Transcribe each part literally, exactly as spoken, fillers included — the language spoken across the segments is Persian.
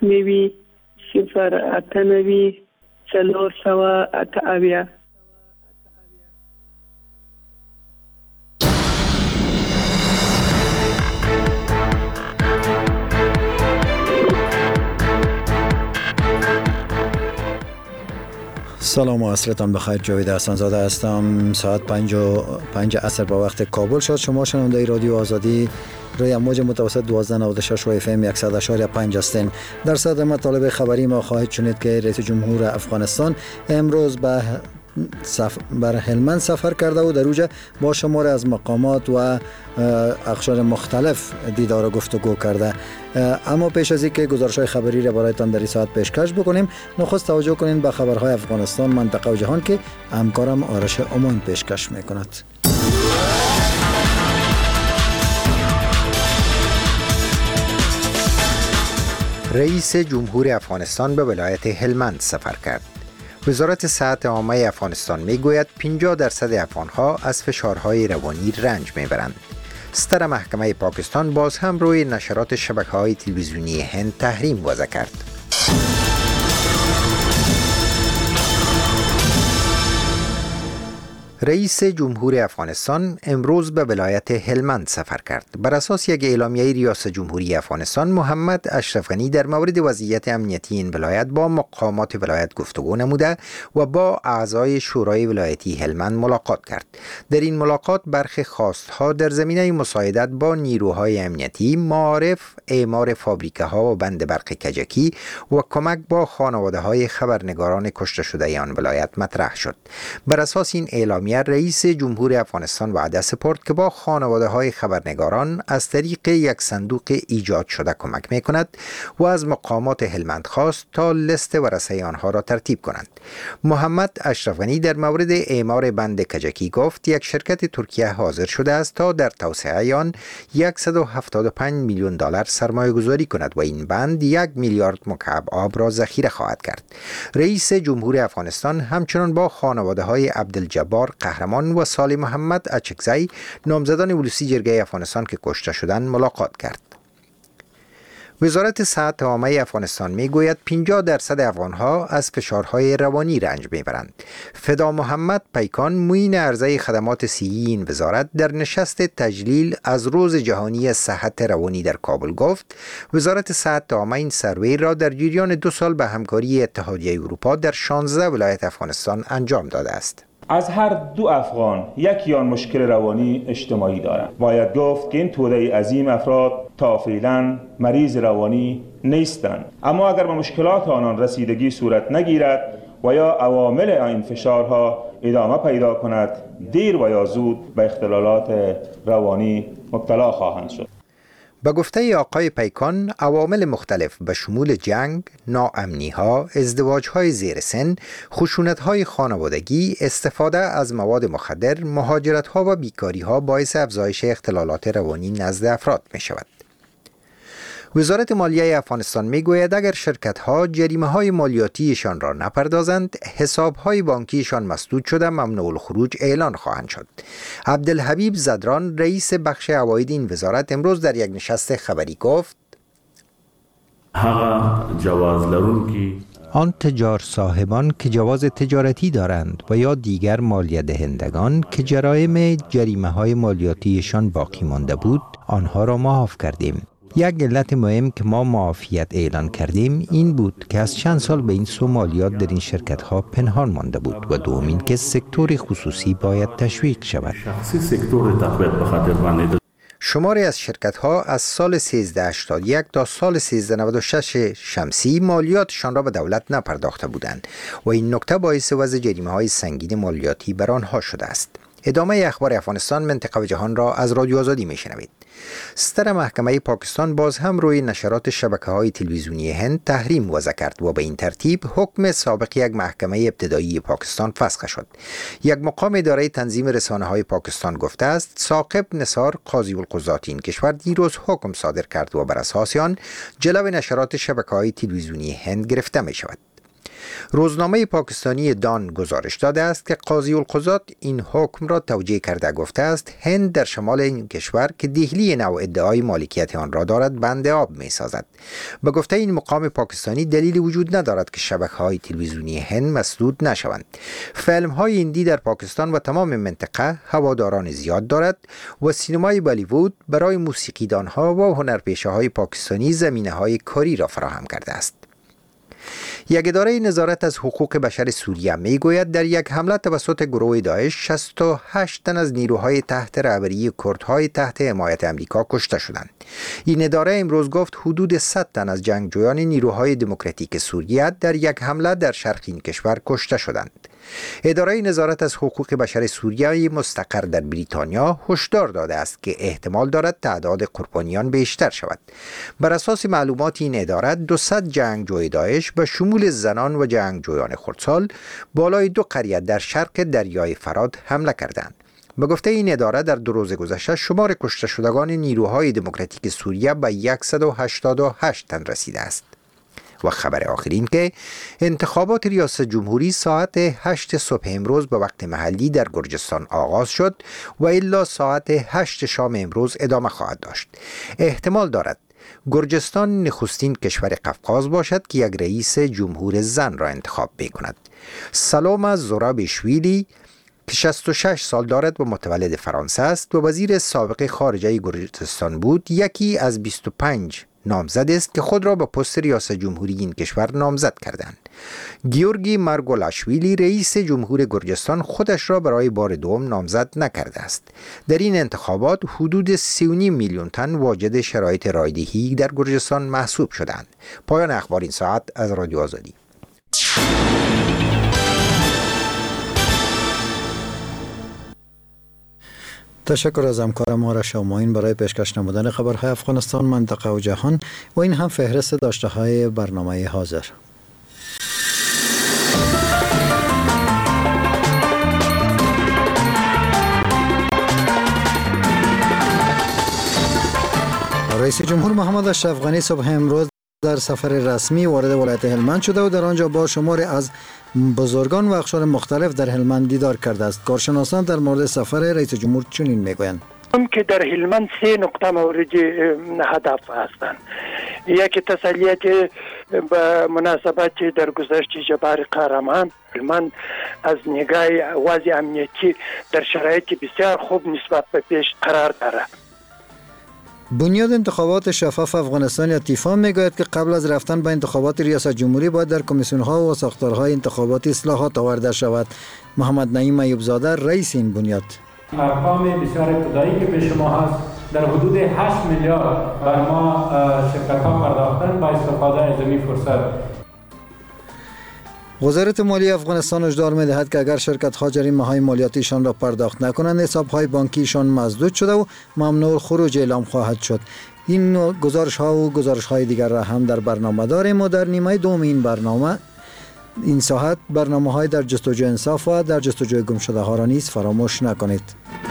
نوی صفر اته نوی څلور سوه اته اویا. سلام و عصرتان بخیر. جاوید احسان زاده هستم. ساعت پنج و پنج عصر با وقت کابل شد. شما شنونده رادیو آزادی روی امواج متوسط دوازده نود و شش و اف ام صد و اشاری پنج هستین. در صدد مطالب خبری ما خواهید شنید که رئیس جمهور افغانستان امروز به سف... بر هلمند سفر کرده و در اوجه با شمار از مقامات و اقشار مختلف دیدار و گفتگو کرده. اما پیش از اینکه گزارش‌های خبری را برایتان در این ساعت پیشکش بکنیم، نخست توجه کنین به خبرهای افغانستان، منطقه و جهان که همکارم آرش امان پیشکش میکند. رئیس جمهور افغانستان به ولایت هلمند سفر کرد. وزارت صحت عامه افغانستان میگوید پنجاه درصد افغانها از فشارهای روانی رنج میبرند. ستر محکمه پاکستان باز هم روی نشرات شبکه‌های تلویزیونی هند تحریم وضع کرد. رئیس جمهور افغانستان امروز به ولایت هلمند سفر کرد. بر اساس یک اعلامیه ریاست جمهوری افغانستان، محمد اشرف غنی در مورد وضعیت امنیتی این ولایت با مقامات ولایت گفتگو نموده و با اعضای شورای ولایتی هلمند ملاقات کرد. در این ملاقات برخی خواستها در زمینه مساعدت با نیروهای امنیتی، معارف، اعمار فابریکه ها و بند برق کجکی و کمک با خانواده های خبرنگاران کشته شده آن ولایت مطرح شد. بر اساس این اعلامیه رئیس جمهور افغانستان وعده سپرد که با خانواده های خبرنگاران از طریق یک صندوق ایجاد شده کمک می کند و از مقامات هلمند خواست تا لیست ورثه آنها را ترتیب کنند. محمد اشرف غنی در مورد اعمار بند کجکی گفت یک شرکت ترکیه حاضر شده است تا در توسعه آن صد و هفتاد و پنج میلیون دلار سرمایه گذاری کند و این بند یک میلیارد مکعب آب را ذخیره خواهد کرد. رئیس جمهور افغانستان همچنان با خانواده های عبدالجبار قهرمان و صالح محمد اچکزی، نامزدان ولسی جرگه افغانستان که کشته شدند، ملاقات کرد. وزارت صحت عامه افغانستان میگوید پنجاه درصد افغانها از فشارهای روانی رنج میبرند. فدا محمد پیکان، معین عرضه خدمات صحی این وزارت، در نشست تجلیل از روز جهانی صحت روانی در کابل گفت وزارت صحت عامه این سروی را در جریان دو سال به همکاری اتحادیه اروپا در شانزده ولایت افغانستان انجام داده است. از هر دو افغان یکی آن مشکل روانی اجتماعی دارند. باید گفت که این توده عظیم افراد تا فعلا مریض روانی نیستند، اما اگر به مشکلات آنان رسیدگی صورت نگیرد و یا عوامل این فشارها ادامه پیدا کند، دیر و یا زود به اختلالات روانی مبتلا خواهند شد. به گفته آقای پیکان، عوامل مختلف به شمول جنگ، ناامنی‌ها، ازدواج‌های زیر سن، خشونت‌های خانوادگی، استفاده از مواد مخدر، مهاجرت‌ها و بیکاری‌ها باعث افزایش اختلالات روانی نزد افراد می‌شود. وزارت مالیه افغانستان میگوید اگر شرکت‌ها جریمه‌های مالیاتیشان را نپردازند، حساب‌های بانکیشان مسدود شده ممنوع الخروج اعلان خواهند شد. عبدالحبیب زدران، رئیس بخش عواید این وزارت، امروز در یک نشست خبری گفت آن تجار صاحبان که جواز تجارتی دارند و یا دیگر مالیه دهندگان که جرایم جریمه‌های مالیاتیشان باقی مانده بود، آنها را معاف کردیم. یک علت مهم که ما معافیت اعلان کردیم این بود که از چند سال به این سو مالیات در این شرکت ها پنهان مانده بود و دومین که سکتور خصوصی باید تشویق شود. شماری از شرکت ها از سال سیزده هشتاد و یک تا سال سیزده نود و شش شمسی مالیاتشان را به دولت نپرداخته بودند و این نکته باعث وضع جریمه های سنگین مالیاتی بر آنها شده است. ادامه اخبار افغانستان، منطقه و جهان را از رادیو آزادی میشنوید. ستر محکمه پاکستان باز هم روی نشرات شبکه‌های تلویزیونی هند تحریم وضع کرد و به این ترتیب حکم سابق یک محکمه ابتدایی پاکستان فسخ شد. یک مقام اداره تنظیم رسانه‌های پاکستان گفته است ثاقب نثار قاضی القضات این کشور دیروز حکم صادر کرد و بر اساس آن جلو نشرات شبکه‌های تلویزیونی هند گرفته می شود. روزنامه پاکستانی دان گزارش داده است که قاضی القضات این حکم را توجیه کرده گفته است هند در شمال این کشور که دهلی نو ادعای مالکیت آن را دارد بند آب می سازد. به گفته این مقام پاکستانی دلیل وجود ندارد که شبکه‌های تلویزیونی هند مسدود نشوند. فیلم‌های هندی در پاکستان و تمام منطقه هواداران زیاد دارد و سینمای بالیوود برای موسیقیدانها و هنرپیشه‌های پاکستانی زمینه‌های کاری را فراهم کرده است. یک اداره نظارت از حقوق بشر سوریه می گوید در یک حمله توسط گروه داعش شصت و هشت تن از نیروهای تحت رهبری کردهای تحت حمایت امریکا کشته شدند. این اداره امروز گفت حدود صد تن از جنگجویان نیروهای دموکراتیک سوریه در یک حمله در شرق این کشور کشته شدند. اداره نظارت از حقوق بشر سوریه مستقر در بریتانیا هشدار داده است که احتمال دارد تعداد قربانیان بیشتر شود. بر اساس معلومات این اداره دویست جنگجوی داعش به شمول زنان و جنگجویان خردسال بالای دو قریه در شرق دریای فرات حمله کردند. به گفته این اداره در دو روز گذشته شمار کشته شدگان نیروهای دموکراتیک سوریه به صد و هشتاد و هشت تن رسیده است. و خبر آخرین که انتخابات ریاست جمهوری ساعت هشت صبح امروز به وقت محلی در گرجستان آغاز شد و الا ساعت هشت شام امروز ادامه خواهد داشت. احتمال دارد گرجستان نخستین کشور قفقاز باشد که یک رئیس جمهور زن را انتخاب بکند. سلام زورابیشویلی که شصت و شش سال دارد و متولد فرانسه است و وزیر سابق خارجه گرجستان بود، یکی از بیست و پنج نامزد است که خود را به پست ریاست جمهوری این کشور نامزد کردند. گیورگی مارگولاشویلی رئیس جمهور گرجستان خودش را برای بار دوم نامزد نکرده است. در این انتخابات حدود سه و نیم میلیون تن واجد شرایط رایدهی در گرجستان محسوب شدند. پایان اخبار این ساعت از رادیو آزادی. تشکر از همکار ما را شاماین برای پیشکش نمودن خبرهای افغانستان، منطقه و جهان و این هم فهرست داشته های برنامه حاضر. رئیس جمهور محمد اشرف غنی صبح امروز در سفر رسمی وارد ولایت هلمند شده و در آنجا با شماری از بزرگان و اقشار مختلف در هلمند دیدار کرده است. کارشناسان در مورد سفر رئیس جمهور چنین میگویند که در هلمند سه نقطه موردی هدف هستند. یکی تسلیت به مناسبت در گذشت جبار قهرمان، هلمند از نگاه وضع امنیتی در شرایط بسیار خوب نسبت به پیش قرار دارد. بنیاد انتخابات شفاف افغانستان یا تیفا میگوید که قبل از رفتن به انتخابات ریاست جمهوری باید در کمیسیون‌ها و ساختارهای انتخاباتی اصلاحات آورده شود. محمد نعیم ایوبزاده رئیس این بنیاد: ارقام بسیار ابتدایی که به شما هست در حدود هشت میلیارد بر ما شرکت‌ها پرداختن با استفاده از این فرصت. وزارت مالیه افغانستان هشدار می‌دهد که اگر شرکت‌ها جریمه‌های مالیاتیشان را پرداخت نکنند، حساب‌های بانکیشان مسدود شده و ممنوع خروج اعلام خواهد شد. این گزارش‌ها و گزارش‌های دیگر را هم در برنامه داریم و در نیمه دوم این برنامه این ساعت برنامه‌های در جستجوی انصاف و در جستجوی گمشده‌ها را نیز فراموش نکنید.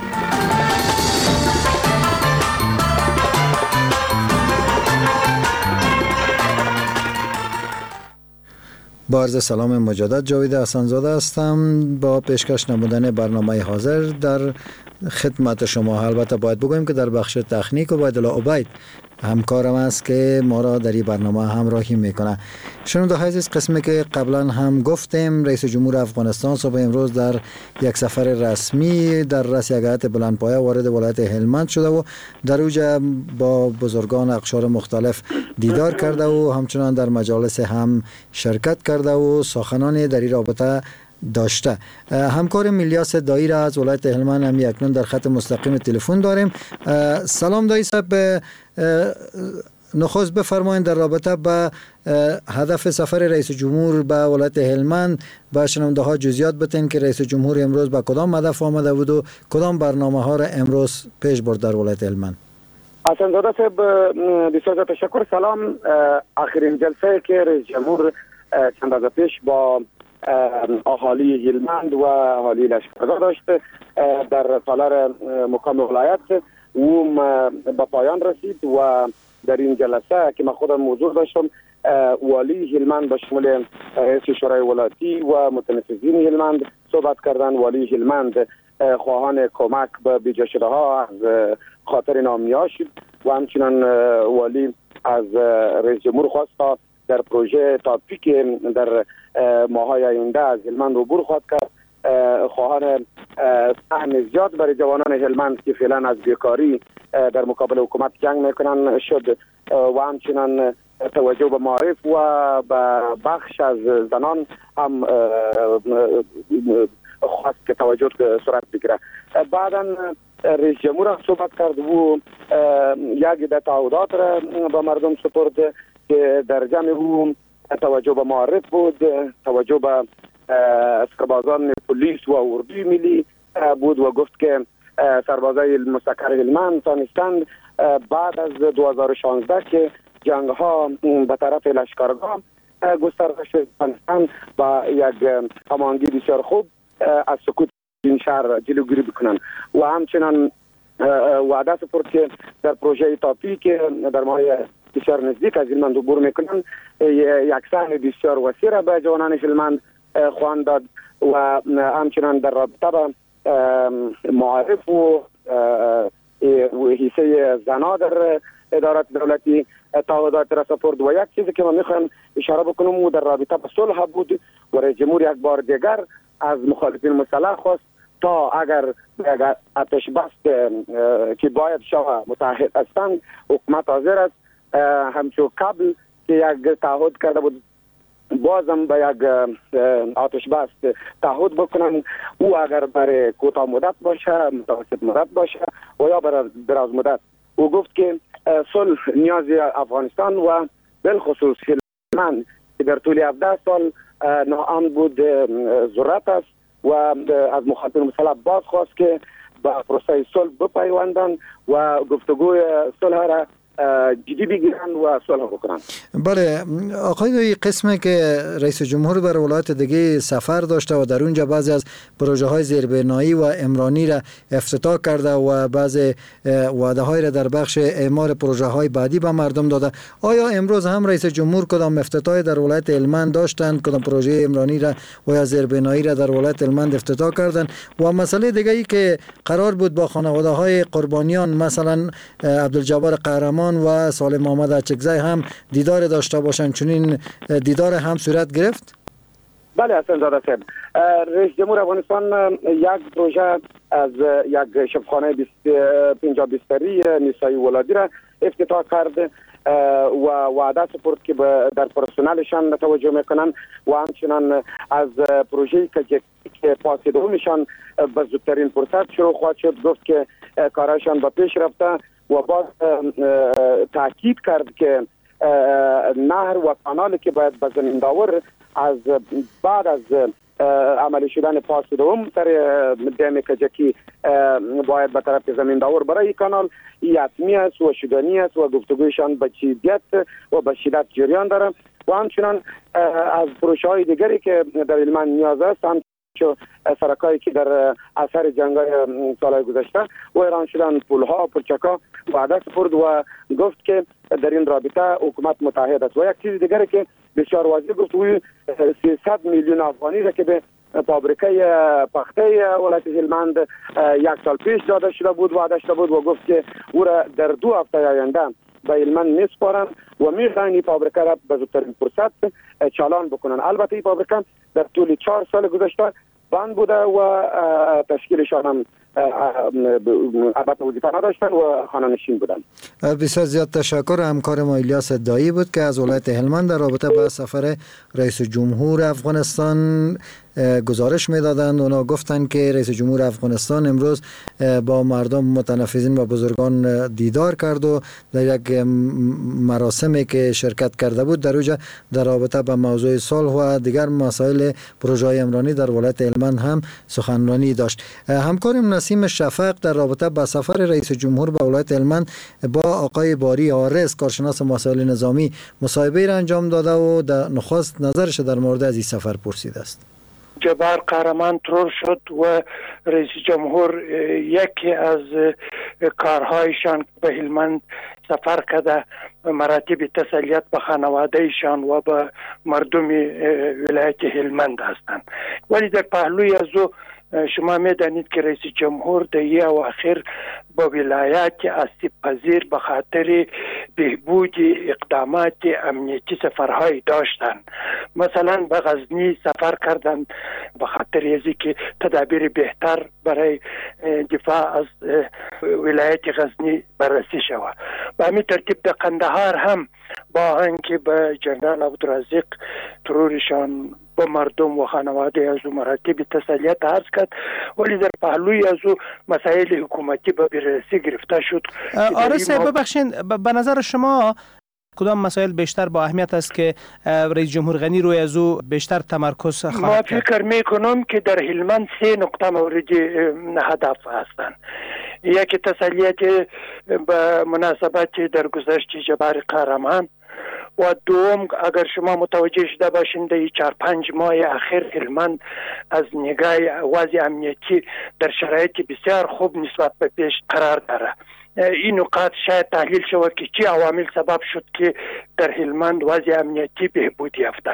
با عرض سلام مجدد، جاوید حسن‌زاده هستم با پیشکش نمودن برنامه حاضر در خدمت شما. البته باید بگویم که در بخش تکنیک عبیدالله عبید همکارم است که ما را در این برنامه همراهی میکنه. شنونده عزیز، قسمی که قبلا هم گفتیم، رئیس جمهور افغانستان صبح امروز در یک سفر رسمی در رأس یک هیئت بلندپایه وارد ولایت هلمند شده و در اوجا با بزرگان اقشار مختلف دیدار کرده و همچنان در مجالس هم شرکت کرده و سخنان در این رابطه داشته. همکار میلیاس دایی را از ولایت هلمند هم اکنون در خط مستقیم تلفن داریم. سلام دایی صاحب، نخست بفرمایید در رابطه با هدف سفر رئیس جمهور به ولایت هلمند با شنونده ها جزئیات بتین که رئیس جمهور امروز با کدام هدف آمده بود و کدام برنامه ها را امروز پیش برد در ولایت هلمند. حسن‌زاده صاحب بسیار تشکر. سلام. آخرین جلسه که رئیس جمهور چند روز پیش با اهالی هلمند و اهالی لشکرگاه داشت در سالار مقام ولایت و به پایان رسید و در این جلسه که من خودم حضور داشتم، والی هلمند به شمول رئیس شورای ولایتی و متنفذین هلمند صحبت کردند. والی هلمند خواهان کمک به بیجا شده ها از خاطر نامیا شد و همچنان والی از رئیس جمهور خواست تا در پروژه تاپیک در ماهای آینده از هلمند عبور خواهد کرد. خواهان سهم زیاد برای جوانان هلمند که فعلا از بیکاری در مقابل حکومت جنگ میکنن شد و همچنان توجه به معارف و به بخش از زنان هم خواست که توجه صورت بگیره. بعدا رئیس جمهور هم صحبت کرد و یک عده تعهدات را به مردم سپرد که در جمع او توجه به معارف بود، توجه به سربازان پلیس و اردوی ملی بود و گفت که سربازای مستقر هلمند تانستند بعد از دو هزار و شانزده که جنگ ها به طرف لشکرگاه گسترده شد تانستند با یک هماهنگی بسیار خوب از سقوط این شهر جلوگیری بکنن و همچنان وعده سپرد که در پروژه تاپی که در ماه بسیار نزدیک از هلمند عبور میکنن یک سهم بسیار وسیع را به جوانان هلمند خواهند داد و همچنان در رابطه با معارف و حیثه زنا در ادارات دولتی تعهدات را سپرد. و یک چیزی که من میخوام اشاره بکنم و در رابطه با صلح بود و رئیس جمهور یک بار دیگر از مخالفین مسلح خواست تا اگر آتش بس که باید شود متحد هستند حکومت حاضر است همچون قبل که یک تعهد کرده بود بازم به یک آتش بس تعهد بکنن او اگر برای کوتاه مدت باشه متوسط مدت باشه و یا برای دراز مدت. او گفت که صلح نیاز افغانستان و بالخصوص هلمند که در طول هفده سال ناامن بود ضرورت است و از مخاطبین مسلح باز خواست که به پروسه صلح بپیوندند و گفتگوی صلح را جدی بگیرن و صلح بکنن. بله آقای، قسمی که رئیس جمهور بر ولایت دیگه سفر داشته و در اونجا بعضی از پروژه های زیربنایی و عمرانی را افتتاح کرده و بعضی وعده های را در بخش اعمار پروژه های بعدی به مردم داده. آیا امروز هم رئیس جمهور کدام افتتاح در ولایت هلمند داشتند، کدام پروژه عمرانی را و یا زیربنایی را در ولایت هلمند افتتاح کردند؟ و مسئله دیگه ای که قرار بود با خانواده های قربانیان مثلا عبدالجبار قهرمان و سالم محمد اچکزی هم دیدار داشته باشند، چنین دیدار هم صورت گرفت؟ بله حسن زاده صاحب، رئیس جمهور افغانستان یک پروژه از یک شفاخانه پنجاه بستری نسایی ولادی را افتتاح کرد و وعده سپرد که در پرسنلشان توجه میکنن و همچنان از پروژه که پاس دومشان به زودترین فرصت شروع خواهد شد. گفت که کارشان به پیش رفته و باز تاکید کرد که نهر و کانالی که باید به زمین داور از بعد از عملی شدن پاس دوم سر دم کجکی باید به طرف زمین داور برای کانال یتمی است و شدنی است و گفتگویشان به جدیت و به شدت جریان داره و همچنان از پروژه های دیگری که در هلمند نیاز است هم چو سرکایی که در اثر جنگ‌های سالهای گذشته و ایران شدن پلها پلچکا وعده سپرد و گفت که در این رابطه حکومت متحد است. و یک چیز دیگری که بسیار واضح گفت و سیصد میلیون افغانی را که به فابریکه پخته ولایت هلمند یک سال پیش داده شده بود وعده شده بود و گفت که او را در دو هفته آینده به هلمند میسپارند و میخواهند این فابریکه را به زودترین فرصت چالان بکنن. البته این فابریکه در طول چهار سال گذشته بند بوده و تشکیلشان هم البته وظیفه نداشتن و خانه‌نشین بودن. بسیار زیاد تشکر. همکار ما الیاس دایی بود که از ولایت هلمند در رابطه با سفر رئیس جمهور افغانستان گزارش میدادند. اونا گفتند که رئیس جمهور افغانستان امروز با مردم متنفذین و بزرگان دیدار کرد و در یک مراسمی که شرکت کرده بود در اونجا در رابطه با موضوع صلح و دیگر مسائل پروژه عمرانی در ولایت هلمند هم سخنرانی داشت. همکارم نسیم شفق در رابطه با سفر رئیس جمهور به ولایت هلمند با آقای باری آرس کارشناس مسائل نظامی مصاحبه را انجام داده و در نخست نظرش در مورد از این سفر پرسیده است. جبار قهرمان ترور شد و رئیس جمهور یکی از کارهایشان به هلمند سفر کرده مراتب تسلیت به خانوادهشان و به مردم ولایت هلمند هستند. ولی در پهلوی از او شما میدانید که رئیس جمهور در یک اواخر با ولایت آسیب پذیر به خاطر بهبود اقدامات امنیتی سفرهای داشتند. مثلا به غزنی سفر کردند به خاطر اینکه که تدابیر بهتر برای دفاع از ولایت غزنی بررسی شود. به همین ترتیب در قندهار هم با اینکه به جنرال عبدالرزاق ترورشان با مردم و خانواده از او مراتب تسلیت عرض کرد، ولی در پهلوی از او مسائل حکومتی به بررسی گرفته شد. آره صاحب ببخشید، به نظر شما کدام مسائل بیشتر با اهمیت است که رئیس جمهور غنی روی از او بیشتر تمرکز خواهد کرد؟ ما فکر میکنم که در هلمند سه نقطه موردی هدف هستند. یکی تسلیت به مناسبت در گذشت جبار قهرمان و دوم اگر شما متوجه شده باشین در چهار پنج ماه اخیر هلمند از نگاه وضع امنیتی در شرایط بسیار خوب نسبت به پیش قرار داره. این نقاط شاید تحلیل شود که چه عوامل سبب شد که در هلمند وضع امنیتی بهبود یافته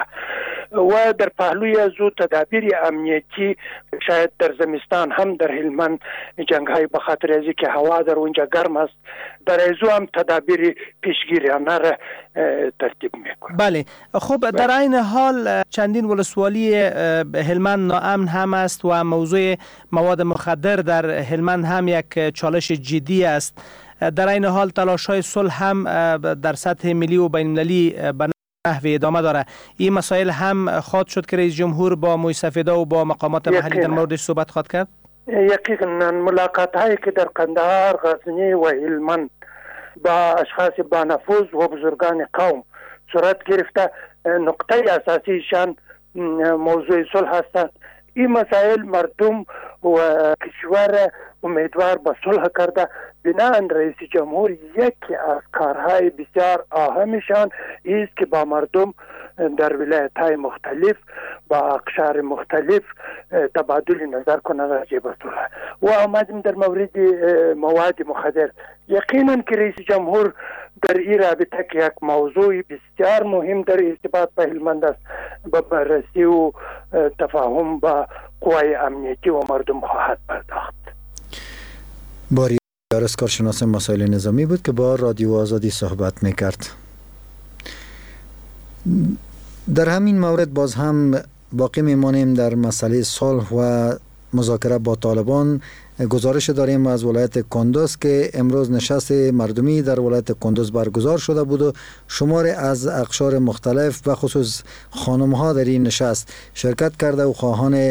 و در پهلوی از او تدابیر امنیتی شاید در زمستان هم در هلمند جنگ های به خاطر از که هوا در اونجا گرم است در از او هم تدابیر پیشگیریانه را ترتیب میکنه. بله خب در این حال چندین ولسوالی هلمند ناامن هم است و موضوع مواد مخدر در هلمند هم یک چالش جدی است. در این حال تلاش های صلح هم در سطح ملی و بین المللی به نحو ادامه داره. این مسائل هم خواهد شد که رئیس جمهور با موی سفیده و با مقامات محلی در موردش صحبت خواهد کرد؟ یقینا ملاقات هایی که در قندهار، غزنی و هلمند با اشخاص با نفوذ و بزرگان قوم صورت گرفته، نقطه اساسیشان موضوع صلح هستند. این مسائل مردم و کشور امیدوار به صلح کرده. بنابراین رئیس جمهور یکی از کارهای بسیار اهمشان است که با مردم در ولایت های مختلف با اقشار مختلف تبادل نظر کنند راجع به صلح. و آمدیم در مورد مواد مخدر، یقینا که رئیس جمهور در این رابطه که یک موضوع بسیار مهم در ارتباط به هلمند است به بررسی و تفاهم با قوای امنیتی و مردم خواهد پرداخت. باری یارس کارشناس مسائل نظامی بود که با رادیو آزادی صحبت میکرد. در همین مورد باز هم باقی میمانیم در مسئله صلح و مذاکره با طالبان. گزارش داریم از ولایت کندوز که امروز نشست مردمی در ولایت کندوز برگزار شده بود و شماری از اقشار مختلف و خصوص خانم ها در این نشست شرکت کرده و خواهان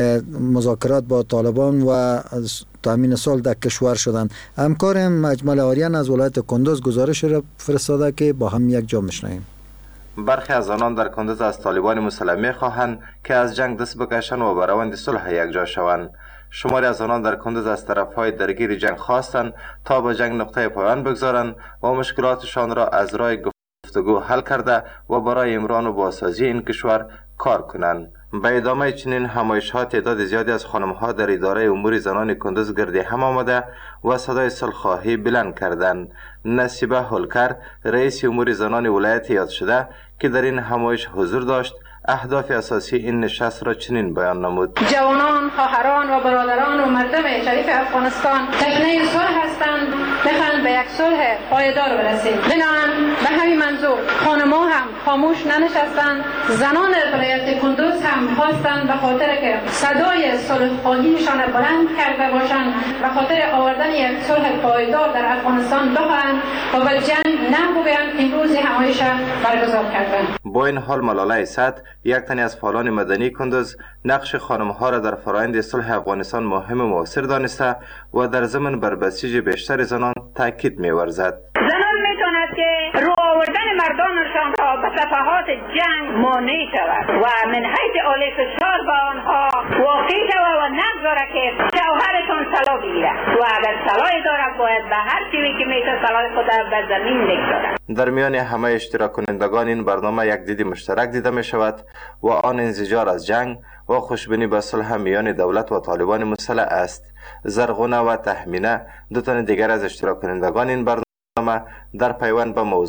مذاکرات با طالبان و تامین صلح در کشور شدند. همکارم مجمل آریان از ولایت کندوز گزارش را فرستاده که با هم یک جا میشنویم. برخی از آنان در کندوز از طالبان مسلح خواهند که از جنگ دست بکشند و برآورد صلح یکجا شوند. شماری از آنان در کندوز از طرفهای درگیر جنگ خواستند تا به جنگ نقطه پایان بگذارند و مشکلاتشان را از راه گفتگو حل کرده و برای امران و بازسازی این کشور کار کنند. به ادامه چنین همایش‌ها تعداد زیادی از خانم‌ها در اداره امور زنان کندوز گرد هم آمده و صدای صلح‌خواهی بلند کردند. نصیبه هولکر رئیس امور زنان ولایت یاد شده که در این همایش حضور داشت اهداف اساسی این نشست را چنین بیان نمود: جوانان، خواهران و برادران و مردم شریف افغانستان تشنه صلح هستند، بخواهند به یک صلح پایدار برسیم. بنابراین به همین منظور خانم‌ها هم خاموش ننشستند. زنان ولایت کندوز هم خواستند به خاطر که صدای صلح خواهیشان بلند کرده باشند به خاطر آوردن یک صلح پایدار در افغانستان بخواهند و به جنگ نگویند. امروز همایش برگزار کردند. با این حال ملاله صد یک تنی از فعالان مدنی کندوز نقش خانم‌ها را در فرآیند صلح افغانستان مهم و مؤثر دانسته و در ضمن بر بسیج بیشتر زنان تاکید می‌ورزد. زنان می‌تواند که رو آوردن مردانشان را به صفحات جنگ مانع شود و من حیث عالی فشار به آنها واقع شود و نگذارد که شوهرشان طلا بگیرد و اگر طلای دارد باید به هر چیزی که میتواند طلای خود را به زمین بگذارد. در میان همه اشتراک کنندگان این برنامه یک دید مشترک دیده می شود و آن انزجار از جنگ و خوشبینی به صلح میان دولت و طالبان مسلح است. زرغونه و تهمینه دو تن دیگر از اشتراک کنندگان این برنامه در پیوند به موضوع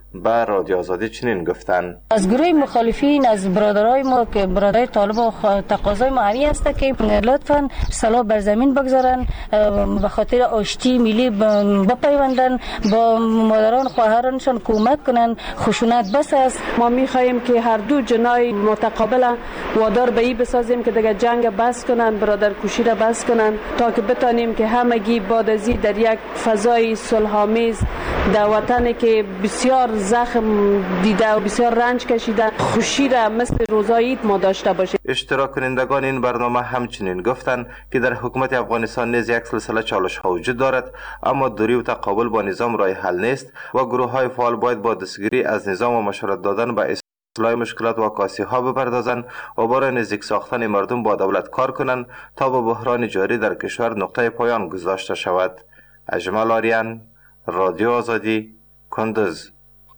به رادیو آزادی چنین گفتند: از گروه مخالفین، از برادرای ما که برادرای طالب و تقاضای ما همی است که لطفاً سلاح بر زمین بگذارن، به خاطر آشتی ملی بپیوندن، با مادران خواهرانشان کمک کنن. خشونت بس است. ما میخواهیم که هر دو جنای متقابل وادار به این بسازیم که دیگه جنگ بس کنن، برادر کشی را بس کنن، تا که بتانیم که همگی بعد از این در یک فضای صلح‌آمیز در وطنی که بسیار زخم دیده و بسیار رنج کشیده خوشی را مثل روزای عید ما داشته باشیم. اشتراک کنندگان این برنامه همچنین گفتند که در حکومت افغانستان نیز یک سلسله چالش ها وجود دارد، اما دوری و تقابل با نظام راه حل نیست و گروه های فعال باید با دستگیری از نظام و مشورت دادن به اصلاح مشکلات و عکاسی ها بپردازند و برای نزدیک ساختن مردم با دولت کار کنند تا به بحران جاری در کشور نقطه پایان گذاشته شود. اجمل آریان، رادیو آزادی، کندز.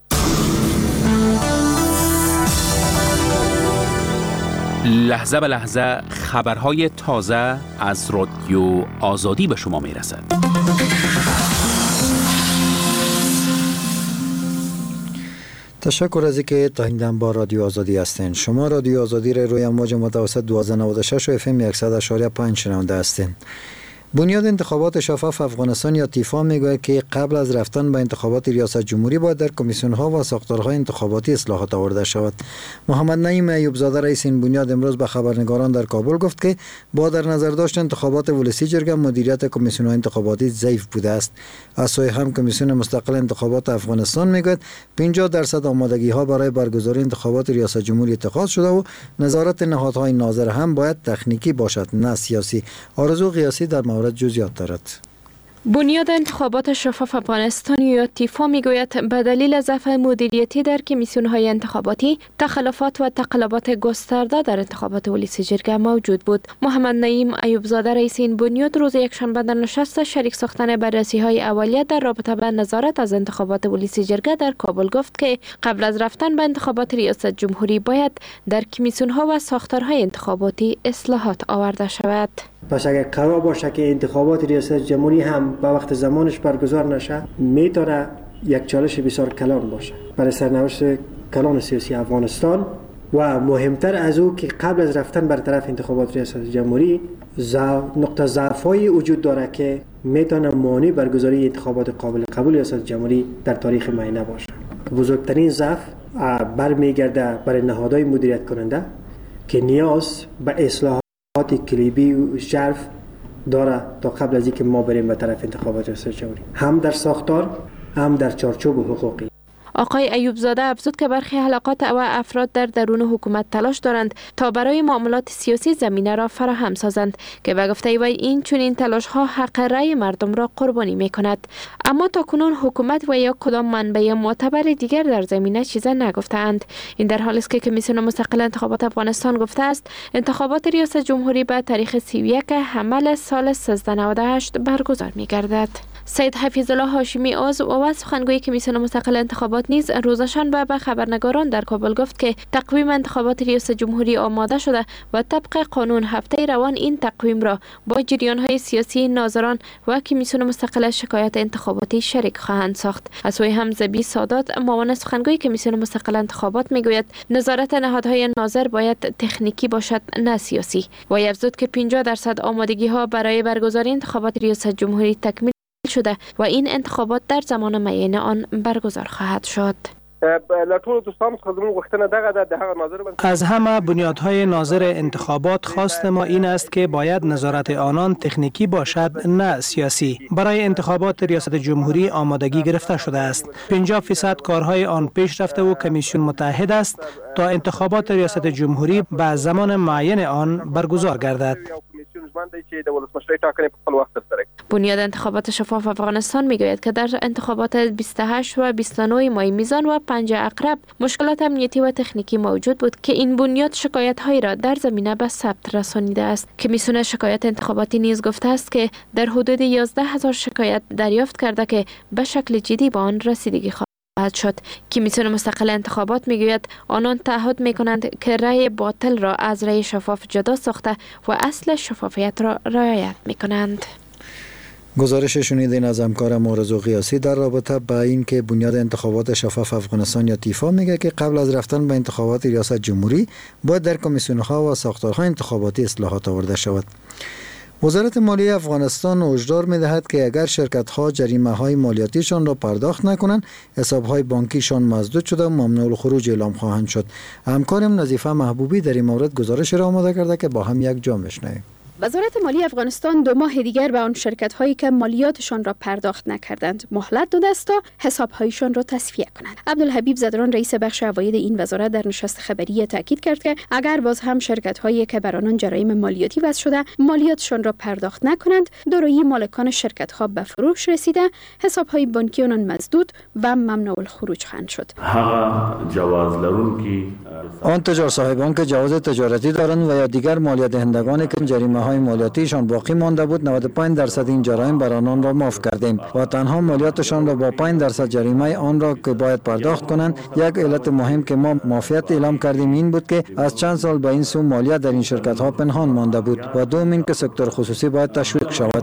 لحظه به لحظه خبرهای تازه از رادیو آزادی به شما می رسد. تشکر از اینکه تا این دم با رادیو آزادی هستین. شما رادیو آزادی را روی موج متوسط دوازده نود و شش و اف ام صد و پنج شنونده هستین. بنیاد انتخابات شفاف افغانستان یا تیفا میگوید که قبل از رفتن به انتخابات ریاست جمهوری باید در کمیسیون ها و ساختارهای انتخاباتی اصلاحات آورده شود. محمد نعیم ایوب زاده رئیس این بنیاد امروز به خبرنگاران در کابل گفت که با در نظر داشت انتخابات ولسی جرگه مدیریت کمیسیون های انتخاباتی ضعیف بوده است. از سوی هم کمیسیون مستقل انتخابات افغانستان میگوید پنجاه درصد آمادگی ها برای برگزاری انتخابات ریاست جمهوری اتخاذ شده و نظارت نهادهای ناظر هم باید تکنیکی باشد نه سیاسی. آرزو قیاسی در مورد جزئیات دارد. بنیاد انتخابات شفاف افغانستان یا تیفا میگوید به دلیل ضعف مدیریتی در کمیسیون‌های انتخاباتی تخلفات و تقلبات گسترده در انتخابات ولسی جرگه موجود بود. محمد نعیم ایوب زاده رئیس این بنیاد روز یکشنبه در نشست شریک ساختن بررسی‌های اولیه در رابطه با نظارت از انتخابات ولسی جرگه در کابل گفت که قبل از رفتن به انتخابات ریاست جمهوری باید در کمیسیون‌ها و ساختارهای انتخاباتی اصلاحات آورده شود. پس اگر قرار باشه که انتخابات ریاست جمهوری هم به وقت زمانش برگزار نشه، میتونه یک چالش بسیار کلان باشه برای سرنوشت کلان سیاسی افغانستان و مهمتر از او که قبل از رفتن بر طرف انتخابات ریاست جمهوری نقطه ضعف‌های وجود داره که میتونه مانع برگزاری انتخابات قابل قبول ریاست جمهوری در تاریخ معینه باشه. بزرگترین ضعف برمیگرده برای نهادهای مدیریت کننده که نیاز به اصلاح کلیبی و ژرف داره تا قبل از اینکه ما بریم به طرف انتخابات ریاست جمهوری، هم در ساختار هم در چارچوب حقوقی. آقای ایوب زاده افزود که برخی حلقات و افراد در درون حکومت تلاش دارند تا برای معاملات سیاسی زمینه را فراهم سازند که به گفته وی این چنین تلاش ها حق رأی مردم را قربانی می کند. اما تاکنون حکومت و یا کدام منبع معتبر دیگر در زمینه چیزی نگفتند. این در حالی است که کمیسیون مستقل انتخابات افغانستان گفته است انتخابات ریاست جمهوری به تاریخ سی و یک حمل سال سیزده نود و هشت برگزار می گردد. سید حفیظ الله هاشمی عضو و سخنگوی کمیسیون مستقل انتخابات نیز روز شنبه به خبرنگاران در کابل گفت که تقویم انتخابات ریاست جمهوری آماده شده و طبق قانون هفته روان این تقویم را با جریان‌های سیاسی، ناظران و کمیسیون مستقل شکایت انتخاباتی شریک خواهند ساخت. از سوی هم زبی سادات معاون سخنگوی کمیسیون مستقل انتخابات میگوید نظارت نهادهای ناظر باید تکنیکی باشد نه سیاسی. و افزود که پنجاه درصد آمادگی ها برای برگزاری انتخابات ریاست جمهوری تکمیل شده و این انتخابات در زمان معین آن برگزار خواهد شد. از همه بنیادهای ناظر انتخابات خواست ما این است که باید نظارت آنان تکنیکی باشد نه سیاسی. برای انتخابات ریاست جمهوری آمادگی گرفته شده است. پنجاه درصد کارهای آن پیش رفته و کمیسیون متحد است تا انتخابات ریاست جمهوری به زمان معین آن برگزار گردد. بنیاد انتخابات شفاف افغانستان میگوید که در انتخابات بیست و هشت و بیست و نه ماه میزان و پنج عقرب مشکلات امنیتی و تکنیکی موجود بود که این بنیاد شکایت هایی را در زمینه به ثبت رسانیده است. کمیسیون شکایت انتخاباتی نیز گفته است که در حدود یازده هزار شکایت دریافت کرده که به شکل جدی به آن رسیدگی خواهد شد. کمیسیون مستقل انتخابات میگوید آنان تعهد میکنند که رأی باطل را از رأی شفاف جدا ساخته و اصل شفافیت را رعایت میکنند. گزارش شنیدین از همکار مورزو قیاسی در رابطه با این که بنیاد انتخابات شفاف افغانستان یا تیفا میگه که قبل از رفتن به انتخابات ریاست جمهوری باید در کمیسیون‌ها و ساختارهای انتخاباتی اصلاحات آورده شود. وزارت مالیه افغانستان هشدار می‌دهد که اگر شرکت‌ها جریمه‌های مالیاتیشان را پرداخت نکنند، حساب‌های بانکیشان مسدود شده و ممنوع الخروج اعلام خواهند شد. همکارم نظیفه محبوبی در این مورد گزارش را آماده کرده که با هم یک جا میشنویم. وزارت مالیه افغانستان دو ماه دیگر به آن شرکت هایی که مالیاتشان را پرداخت نکردند مهلت داده است تا حساب هایشان را تصفیه کنند. عبدالحبیب زدران رئیس بخش عواید این وزارت در نشست خبری تاکید کرد که اگر باز هم شرکت هایی که بر آنان جرایم مالیاتی وضع شده مالیاتشان را پرداخت نکنند، دورویی مالکان شرکت ها به فروش رسیده، حساب های بانکی آنان مسدود و ممنوع الخروج خواهند شد. جواز لرونکی آن تجار صاحبان که جواز تجارتی دارند و یا دیگر مالیات دهندگانی که جریمه های مالیاتیشان باقی مانده بود نود و پنج درصد این جرایم بر آنان را معاف کردیم و تنها مالیاتشان را با پنج درصد جریمه آن را که باید پرداخت کنند. یک علت مهم که ما معافیت اعلام کردیم این بود که از چند سال به این سو مالیات در این شرکت ها پنهان مانده بود و دوم این که سکتور خصوصی باید تشویق شود.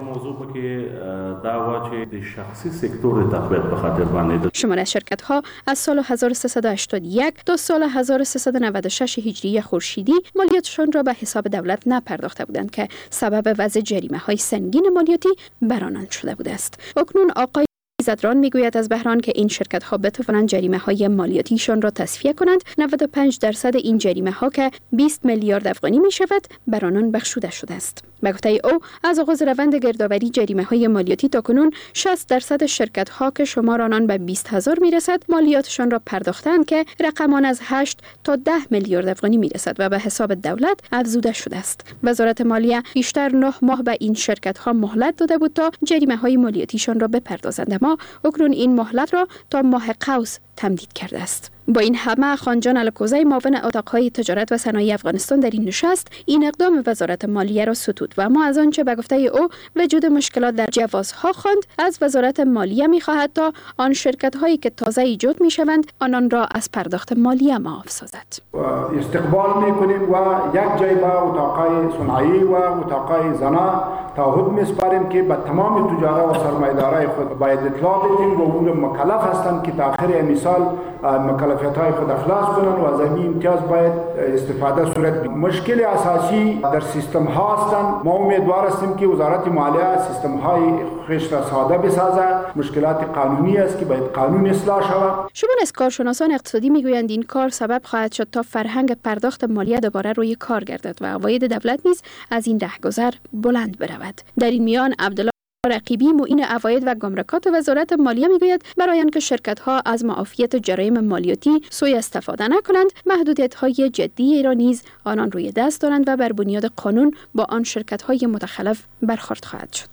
شمار از شرکت ها از سال هزار و سیصد و هشتاد و یک تا سال هزار و سیصد و نود و شش هجری خورشیدی مالیاتشان را به حساب دولت نپرداخته بودند که سبب وضع جریمه های سنگین مالیاتی بر آنان شده بوده است. اکنون آقای زدران میگوید از بحران که این شرکت ها بتوانند جریمه های مالیاتیشان را تصفیه کنند، نود و پنج درصد این جریمه ها که بیست میلیارد افغانی می شود بر آنان بخشوده شده است. به گفته او از آغاز روند گردآوری جریمه های مالیاتی تا کنون شصت درصد شرکت ها که شمار آنان به بیست هزار می رسد مالیاتشان را پرداختند که رقم آن از هشت تا ده میلیارد افغانی می رسد و به حساب دولت افزوده شده است. وزارت مالیه بیشتر نه ماه به این شرکت ها مهلت داده بود تا جریمه های مالیاتیشان را بپردازند، اما اکنون این مهلت را تا ماه قوس تمدید کرده است. با این همه خانجان الکوزی معاون اتاقهای تجارت و صنایع افغانستان در این نشست این اقدام وزارت مالیه را ستود و اما از آنچه به گفته او وجود مشکلات در جوازها خواند از وزارت مالیه می‌خواهد تا آن شرکت‌هایی که تازه ایجاد می‌شوند آنان را از پرداخت مالیه معاف سازد. استقبال می‌کنیم و یک جای با اتاقهای صنایع و اتاقهای زنا تعهد می‌سپاریم که به تمام تجارا و سرمایه‌دارای خود باید اطلاع بدیم و اون مکلف هستند که تا آخر مثال مکلفیت‌های خود اخلاص کنند و از این امتیاز باید استفاده صورت بگیرد. مشکل اساسی در سیستم ها هستند. ما امیدوار هستیم که وزارت مالیه سیستم های خیش را ساده بسازد. مشکلات قانونی است که باید قانون اصلاح شود. شمار از کارشناسان اقتصادی میگویند این کار سبب خواهد شد تا فرهنگ پرداخت مالیه دوباره روی کار گردد و عواید دولت نیز از این رهگذر بلند برود. در این میان عبدالله رقیبی معین عواید و گمرکات وزارت مالیه میگوید برای آنکه شرکت ها از معافیت جرایم مالیاتی سوء استفاده نکنند محدودیت های جدی را نیز آنان روی دست دارند و بر بنیاد قانون با آن شرکت های متخلف برخورد خواهد شد.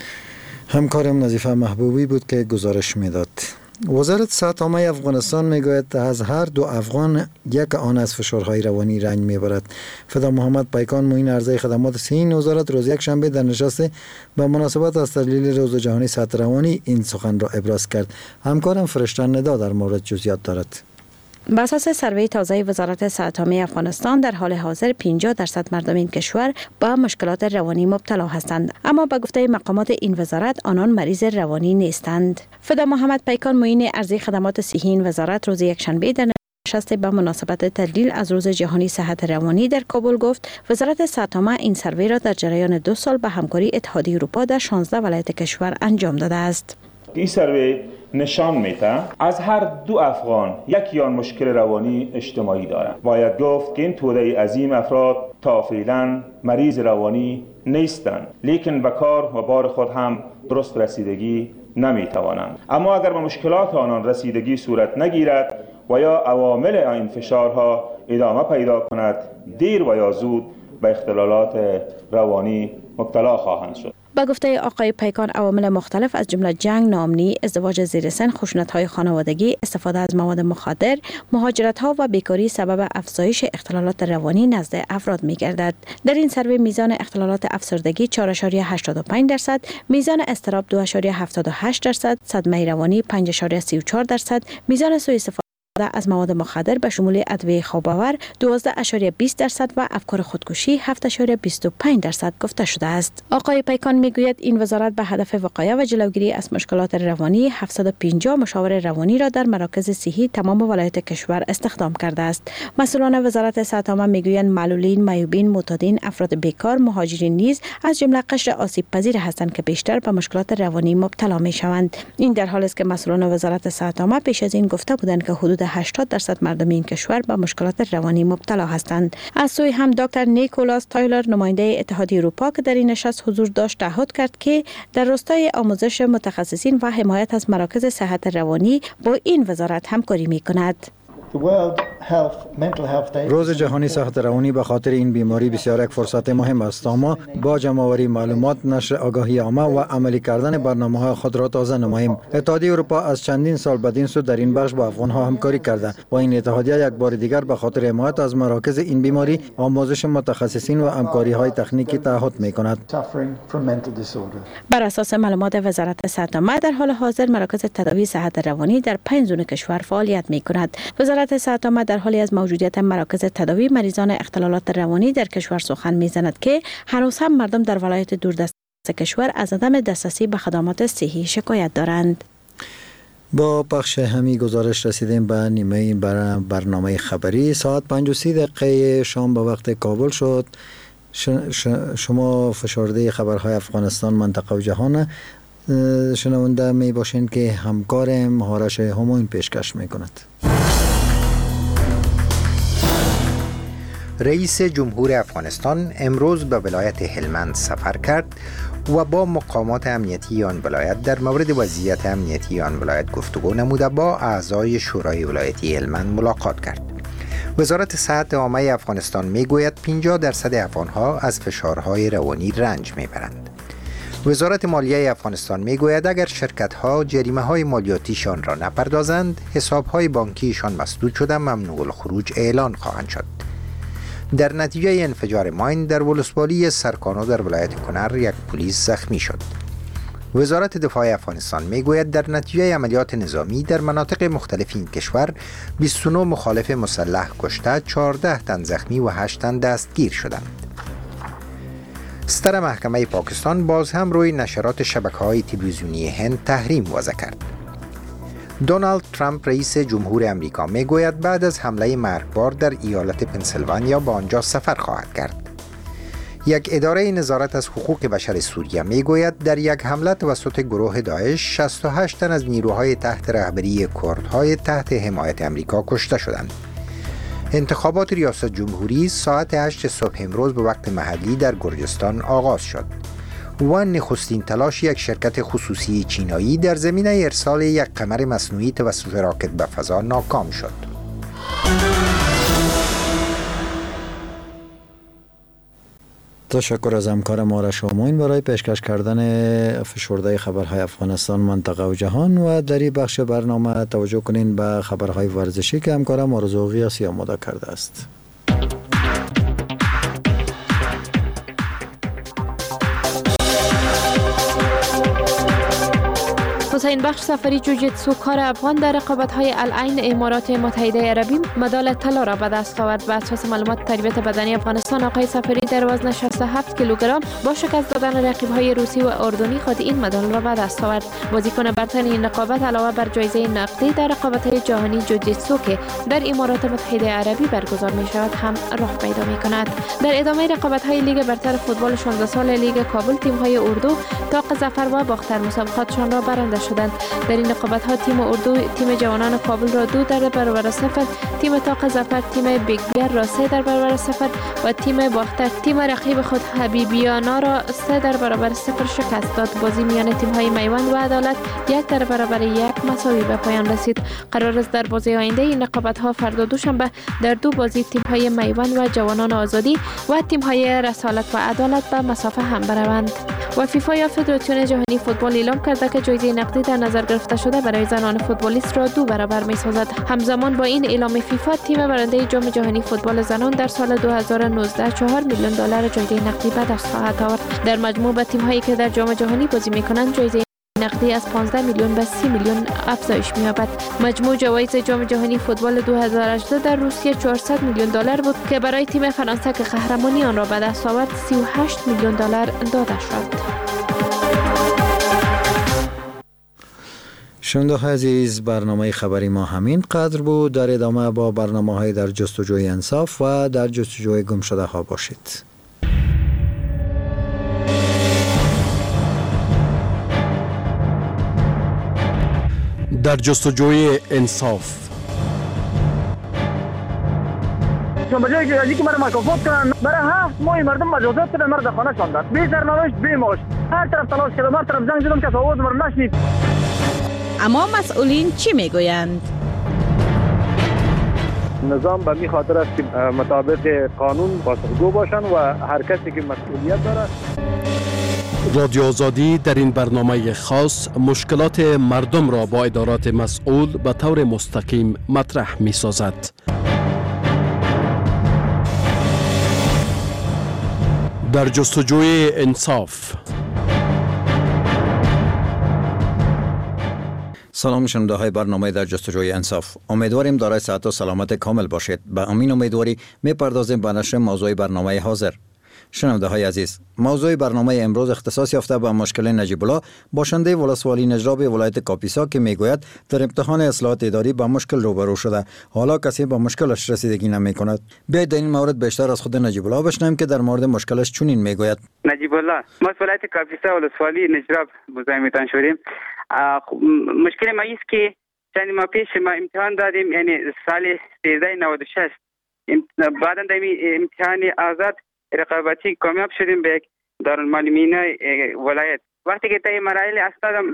همکارم نظیفه محبوبی بود که گزارش میداد. وزارت صحت عامه افغانستان میگوید از هر دو افغان یک آن از فشارهای روانی رنج میبرد. فدا محمد پیکان معین عرضه خدمات صحی این وزارت روز یک شنبه در نشست به مناسبت از تحلیل روز جهانی صحت روانی این سخن را ابراز کرد. همکارم فرشته ندا در مورد جزئیات دارد. بر اساس سروی تازه وزارت صحت عامه افغانستان در حال حاضر پنجاه درصد مردم این کشور با مشکلات روانی مبتلا هستند، اما به گفته مقامات این وزارت آنان مریض روانی نیستند. فدا محمد پیکان معین عرضه خدمات صحی این وزارت روز یکشنبه در نشست به مناسبت تحلیل از روز جهانی صحت روانی در کابل گفت وزارت صحت عامه این سروی را در جریان دو سال به همکاری اتحادیه اروپا در شانزده ولایت کشور انجام داده است. این سروی نشان میده از هر دو افغان یک یا مشکل روانی اجتماعی دارند. باید گفت که این توده عظیم افراد تا فعلا مریض روانی نیستند، لیکن به کار و بار خود هم درست رسیدگی نمیتوانند. اما اگر به مشکلات آنان رسیدگی صورت نگیرد و یا عوامل این فشارها ادامه پیدا کند، دیر و یا زود به اختلالات روانی مبتلا خواهند شد. با گفته آقای پیکان عوامل مختلف از جمله جنگ، ناامنی، ازدواج زیر سن، خشونت‌های خانوادگی، استفاده از مواد مخدر، مهاجرت‌ها و بیکاری سبب افزایش اختلالات روانی نزد افراد می‌گردد. در این سروی میزان اختلالات افسردگی چهار و هشتاد و پنج درصد، میزان اضطراب دو و هفتاد و هشت درصد، صدمه روانی پنج و سی و چهار درصد، میزان سوء استفاده از مواد مخدر به شمول ادویه خواب‌آور دوازده اشاریه بیست درصد و افکار خودکشی هفت اشاریه بیست و پنج درصد گفته شده است. آقای پیکان میگوید این وزارت به هدف وقایه و جلوگیری از مشکلات روانی هفتصد و پنجاه مشاور روانی را در مراکز صحی تمام ولایات کشور استخدام کرده است. مسئولان وزارت صحت عامه میگویند معلولین، معیوبین، معتادین، افراد بیکار، مهاجرین نیز از جمله قشر آسیب پذیر هستند که بیشتر به مشکلات روانی مبتلا می شوند. این در حالی است که مسئولان وزارت صحت عامه پیش از این گفته بودند که حدود هشتاد درصد مردم این کشور به مشکلات روانی مبتلا هستند. از سوی هم دکتر نیکولاس تایلر نماینده اتحادیه اروپا که در این نشست حضور داشت تعهد کرد که در راستای آموزش متخصصین و حمایت از مراکز صحت روانی با این وزارت همکاری می کند. روز جهانی صحت روانی به خاطر این بیماری بسیار یک فرصت مهم است. اما با جمع‌آوری معلومات، نشر آگاهی عامه و عملی کردن برنامه‌های خود را تازه نماییم. اتحادیه اروپا از چندین سال بدین سو در این بخش با افغان‌ها همکاری کرده و این اتحادیه یک بار دیگر به خاطر حمایت از مراکز این بیماری، آموزش متخصصین و همکاری‌های تکنیکی تعهد می‌کند. بر اساس معلومات وزارت صحت عامه در حال حاضر مراکز تداوی صحت روانی در پنج زون کشور فعالیت می‌کند. وزارت صحت عامه در حالی از موجودیت مراکز تداوی مریضان اختلالات روانی در کشور سخن می‌زند که هنوز هم مردم در ولایت دوردست کشور از عدم دسترسی به خدمات صحی شکایت دارند. با پخش همین گزارش رسیدیم به نیمه بر برنامه خبری. ساعت پنج و سی دقیقه شام به وقت کابل شد. شما فشرده خبرهای افغانستان، منطقه و جهان شنونده می باشین که همکارم هارش همون پیشکش می کند. رئیس جمهور افغانستان امروز به ولایت هلمند سفر کرد و با مقامات امنیتی آن ولایت در مورد وضعیت امنیتی آن ولایت گفتگو نموده با اعضای شورای ولایتی هلمند ملاقات کرد. وزارت صحت عامه افغانستان میگوید پنجاه درصد افغانها از فشارهای روانی رنج میبرند. وزارت مالیه افغانستان میگوید اگر شرکت‌ها جریمه‌های مالیاتیشان را نپردازند، حساب‌های بانکیشان مسدود شده ممنوع الخروج اعلان خواهند شد. در نتیجه انفجار ماین در ولسوالی سرکانو در ولایت کنر یک پلیس زخمی شد. وزارت دفاع افغانستان میگوید در نتیجه عملیات نظامی در مناطق مختلف این کشور بیست و نه مخالف مسلح کشته، چهارده تن زخمی و هشت تن دستگیر شدند. ستر محکمه پاکستان باز هم روی نشرات شبکه‌های تلویزیونی هند تحریم وضع کرد. دونالد ترامپ رئیس جمهور امریکا میگوید بعد از حمله مرگبار در ایالت پنسیلوانیا به آنجا سفر خواهد کرد. یک اداره نظارت از حقوق بشر سوریه میگوید در یک حمله توسط گروه داعش شصت و هشت تن از نیروهای تحت رهبری کردهای تحت حمایت امریکا کشته شدند. انتخابات ریاست جمهوری ساعت هشت صبح امروز به وقت محلی در گرجستان آغاز شد و نخستین تلاش یک شرکت خصوصی چینایی در زمینه ارسال یک قمر مصنوعی توسط راکت به فضا ناکام شد. تشکر از همکار ما شاموین برای پیشکش کردن فشرده خبرهای افغانستان، منطقه و جهان. و در این بخش برنامه توجه کنین به خبرهای ورزشی که همکارم آرزو قیاسی آماده کرده است. حسین بخش سفری جوجیتسو کار افغان در رقابت‌های العین امارات متحده عربی مدال طلا را به دست آورد. بر اساس معلومات تربیت بدنی افغانستان، آقای سفری در وزن شصت و هفت کیلوگرم با شکست دادن رقیب‌های روسی و اردنی خود این مدال را به دست آورد. بازیکن برتر این رقابت علاوه بر جایزه نقدی در رقابت‌های جهانی جوجیتسو که در امارات متحده عربی برگزار می‌شود هم راه پیدا می‌کند. در ادامه رقابت‌های لیگ برتر فوتبال شانزده سال لیگ کابل، تیم‌های اردو طاق ظفر و باختر مسابقاتشان را برنده شدند. در این رقابت ها تیم اردو تیم جوانان کابل را دو در برابر صفر، تیم طاق ظفر تیم بیگ بیار را سه در برابر صفر و تیم باختر تیم رقیب خود حبیبیانا را سه در برابر صفر شکست داد. بازی میان تیم های میوند و عدالت یک در برابر یک مساوی به پایان رسید. قرار است در بازی آینده این رقابت ها فردا دوشنبه در دو بازی تیم های میوند و جوانان آزادی و تیم های رسالت و عدالت به مسافه هم بروند. و فیفا یا فدراسیون جهانی فوتبال اعلام کرده که جایزه نقدی در نظر گرفته شده برای زنان فوتبالیست را دو برابر می سازد. همزمان با این اعلام فیفا، تیم برنده جام جهانی فوتبال زنان در سال دو هزار و نوزده چهار میلیون دلار جایزه نقدی به دست خواهد آورد. در مجموع به تیم هایی که در جام جهانی بازی می کنند جایزه نقدی از پانزده میلیون به سی میلیون افزایش می‌یابد. مجموع جوایز جام جهانی فوتبال دو هزار و هجده در روسیه چهارصد میلیون دلار بود که برای تیم فرانسه که قهرمانی آن را به دست آورد سی و هشت میلیون دلار داده شد. شنونده عزیز، برنامه خبری ما همین قدر بود. در ادامه با برنامه های در جستجوی انصاف و در جستجوی گم شده ها باشید. در جستجوی انصاف. بجای که از اینکه مرا مکافات کنن، برای هفت ماه مردم مجازات کردن، مرا در خانه شاندن، بی سرنوشت بی معاش. هر طرف تلاش کردم، هر طرف زنگ زدم که آواز مرا نشنید. اما مسئولین چی میگویند؟ نظام به می خاطر است که مطابق قانون پاسخگو باشن و هر کسی که مسئولیت داره. رادیو آزادی در این برنامه خاص مشکلات مردم را با ادارات مسئول به طور مستقیم مطرح می سازد. در جستجوی انصاف. سلام شنونده های برنامه در جستجوی انصاف. امیدواریم دارای صحت و سلامت کامل باشید. به امین امیدواری میپردازیم به نشر موضوع برنامه حاضر. شنونده های عزیز، موضوع برنامه امروز اختصاص یافته به مشکل نجیب الله، باشنده ولسوالی نجراب ولایت کاپیسا که میگوید در امتحان اصلاحات اداری با مشکل روبرو شده، حالا کسی با مشکلش رسیدگی نمی کند. بیایید در این مورد بیشتر از خود نجیب الله بشنویم که در مورد مشکلش چنین میگوید. نجیب الله، ما از ولایت کاپیسا ولسوالی نجراب مزاحمتان شدیم. مشکل ما است که چند ماه پیش ما امتحان دادیم، یعنی سال سیزده نود و شش، بعدا در امتحان آزاد رقابتی کامیاب شدیم به یک دارالمعلمین ولایت. وقتی که طی مراحل اسنادم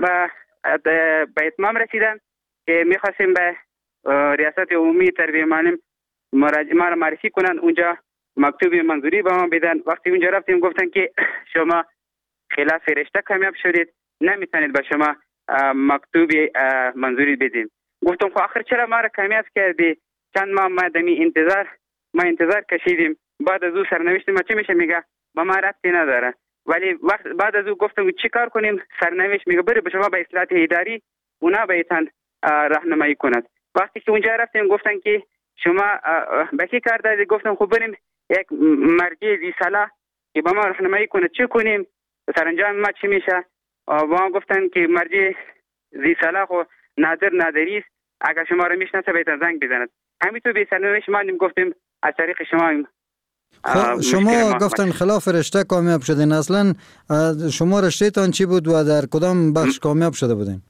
به اتمام رسیدن که میخواستیم به ریاست عمومی تربیه معلم ما را معرفی کنن، اونجا مکتوب منظوری به ما بدن. وقتی اونجا رفتیم گفتن که شما خلاف رشته کامیاب شدید، نمیتونید به شما مکتوب منظوری بدیم. گفتم خب آخر چرا ما را کامیاب کردی؟ چند ماه ما دمی انتظار ما انتظار کشیدیم، بعد از او سرنوشت ما چی میشه؟ میگه با ما ربطی نداره. ولی وقت بعد از او گفتم چی کار کنیم؟ سرنوشت میگه بری به شما به اصلاحات اداری اونا بهتون راهنمایی کند. وقتی که اونجا رفتیم گفتن که شما به کی کار دارید؟ گفتم خب بریم یک مرجع ذی صلاح که با ما راهنمایی کنه چی کنیم، سرانجام ما چی میشه. و ما گفتن که مرجع ذی صلاح خو نادر نادری است، اگر شما رو میشناسه بهتون زنگ بزند. همینطور به سرنوشت ما گفتیم از طریق شما. خب شما گفتن خلاف رشته کامیاب شدین، اصلا شما رشته تان چی بود و در کدام بخش کامیاب شده بودین؟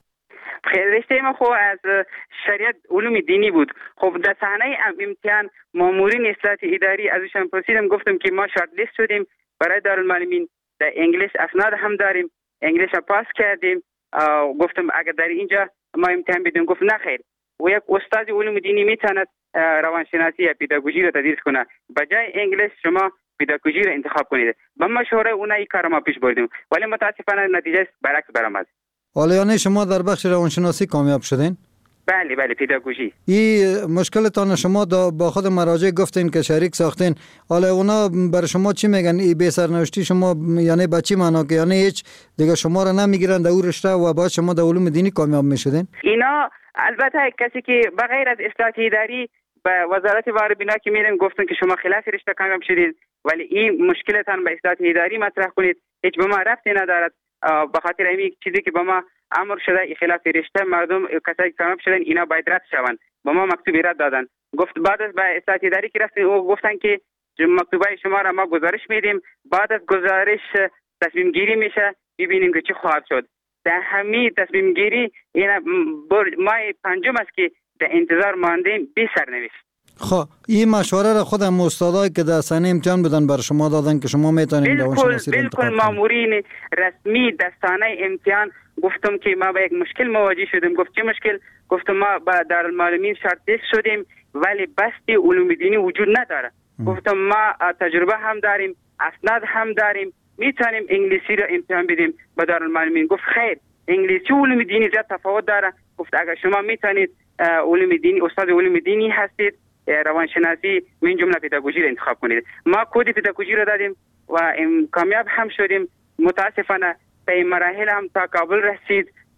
رشته ما خب از شریعت علوم دینی بود. خب در صحنه امتحان مامورین اصلاحات اداری ازشان پرسیدم، گفتم که ما شارت لیست شدیم برای دارالمعلمین، در انگلیس اسناد هم داریم، انگلیس هم پاس کردیم. گفتم اگر در اینجا ما امتحان بدیم، گفت نه خیر، و یک استاد علوم دینی میتواند روانشناسی یا پداگوژی را تدریس کنه، بجای انگلیس شما پداگوژی را انتخاب کنید. با مشوره اونا این کار ما پیش بردیم، ولی متاسفانه نتیجه برعکس برآمد. حالا یعنی شما در بخش روانشناسی کامیاب شدین؟ بله بله، پداگوژی. این مشکلتان شما با خود مراجع گفتین که شریک ساختین، حالا اونا بر شما چی میگن؟ این بی سرنوشتی شما یعنی با چی معنا که یعنی هیچ دیگه شما را نمیگیرن در اون رشته و بعد شما در علوم دینی کامیاب میشدین؟ اینا البته کسی که بغیر از اصلاحات اداری به وزارت وار بنا که میرن گفتن که شما خلاف رشته کامیاب شدید، ولی این مشکلتان به اصلاحات اداری مطرح کنید، هیچ به ما ربطی ندارد. به خاطر همین چیزی که به ما امر شده خلاف رشته مردم کسایی که کامیاب شدن اینا باید رد شوند، به ما مکتوب رد دادن. گفت بعد از به اصلاحات اداری که رفتیم او گفتن که مکتوبای شما را ما گزارش میدیم، بعد از گزارش تصمیم گیری میشه، ببینیم که چی خواهد شد. در همین تصمیم گیری اینا ماه پنجم است که در انتظار ماندیم بی سرنوشت. خب این مشوره را خودم استادایی که در سنه امتحان بودن بر شما دادن که شما میتونید روانشناسی بالکل بالکل مامورین رسمی دستانه امتحان. گفتم که ما با یک مشکل مواجه شدیم. گفت چه مشکل؟ گفتم ما با دارالمعلمین شرط لیست شدیم ولی بستی علوم دینی وجود نداره. گفتم ما تجربه هم داریم، اسناد هم داریم، میتونیم انگلیسی را امتحان بدیم با دارالمعلمین. گفت خیر، انگلیسی و علوم دینی زیاد تفاوت داره. گفت اگر شما میتونید علوم دینی استاد علوم دینی هستید، روانشناسی من جمله پداگوژی را انتخاب کنید. ما کد پداگوژی را دادیم و کامیاب هم شدیم. متاسفانه به این مراحل هم تا کابل رسید،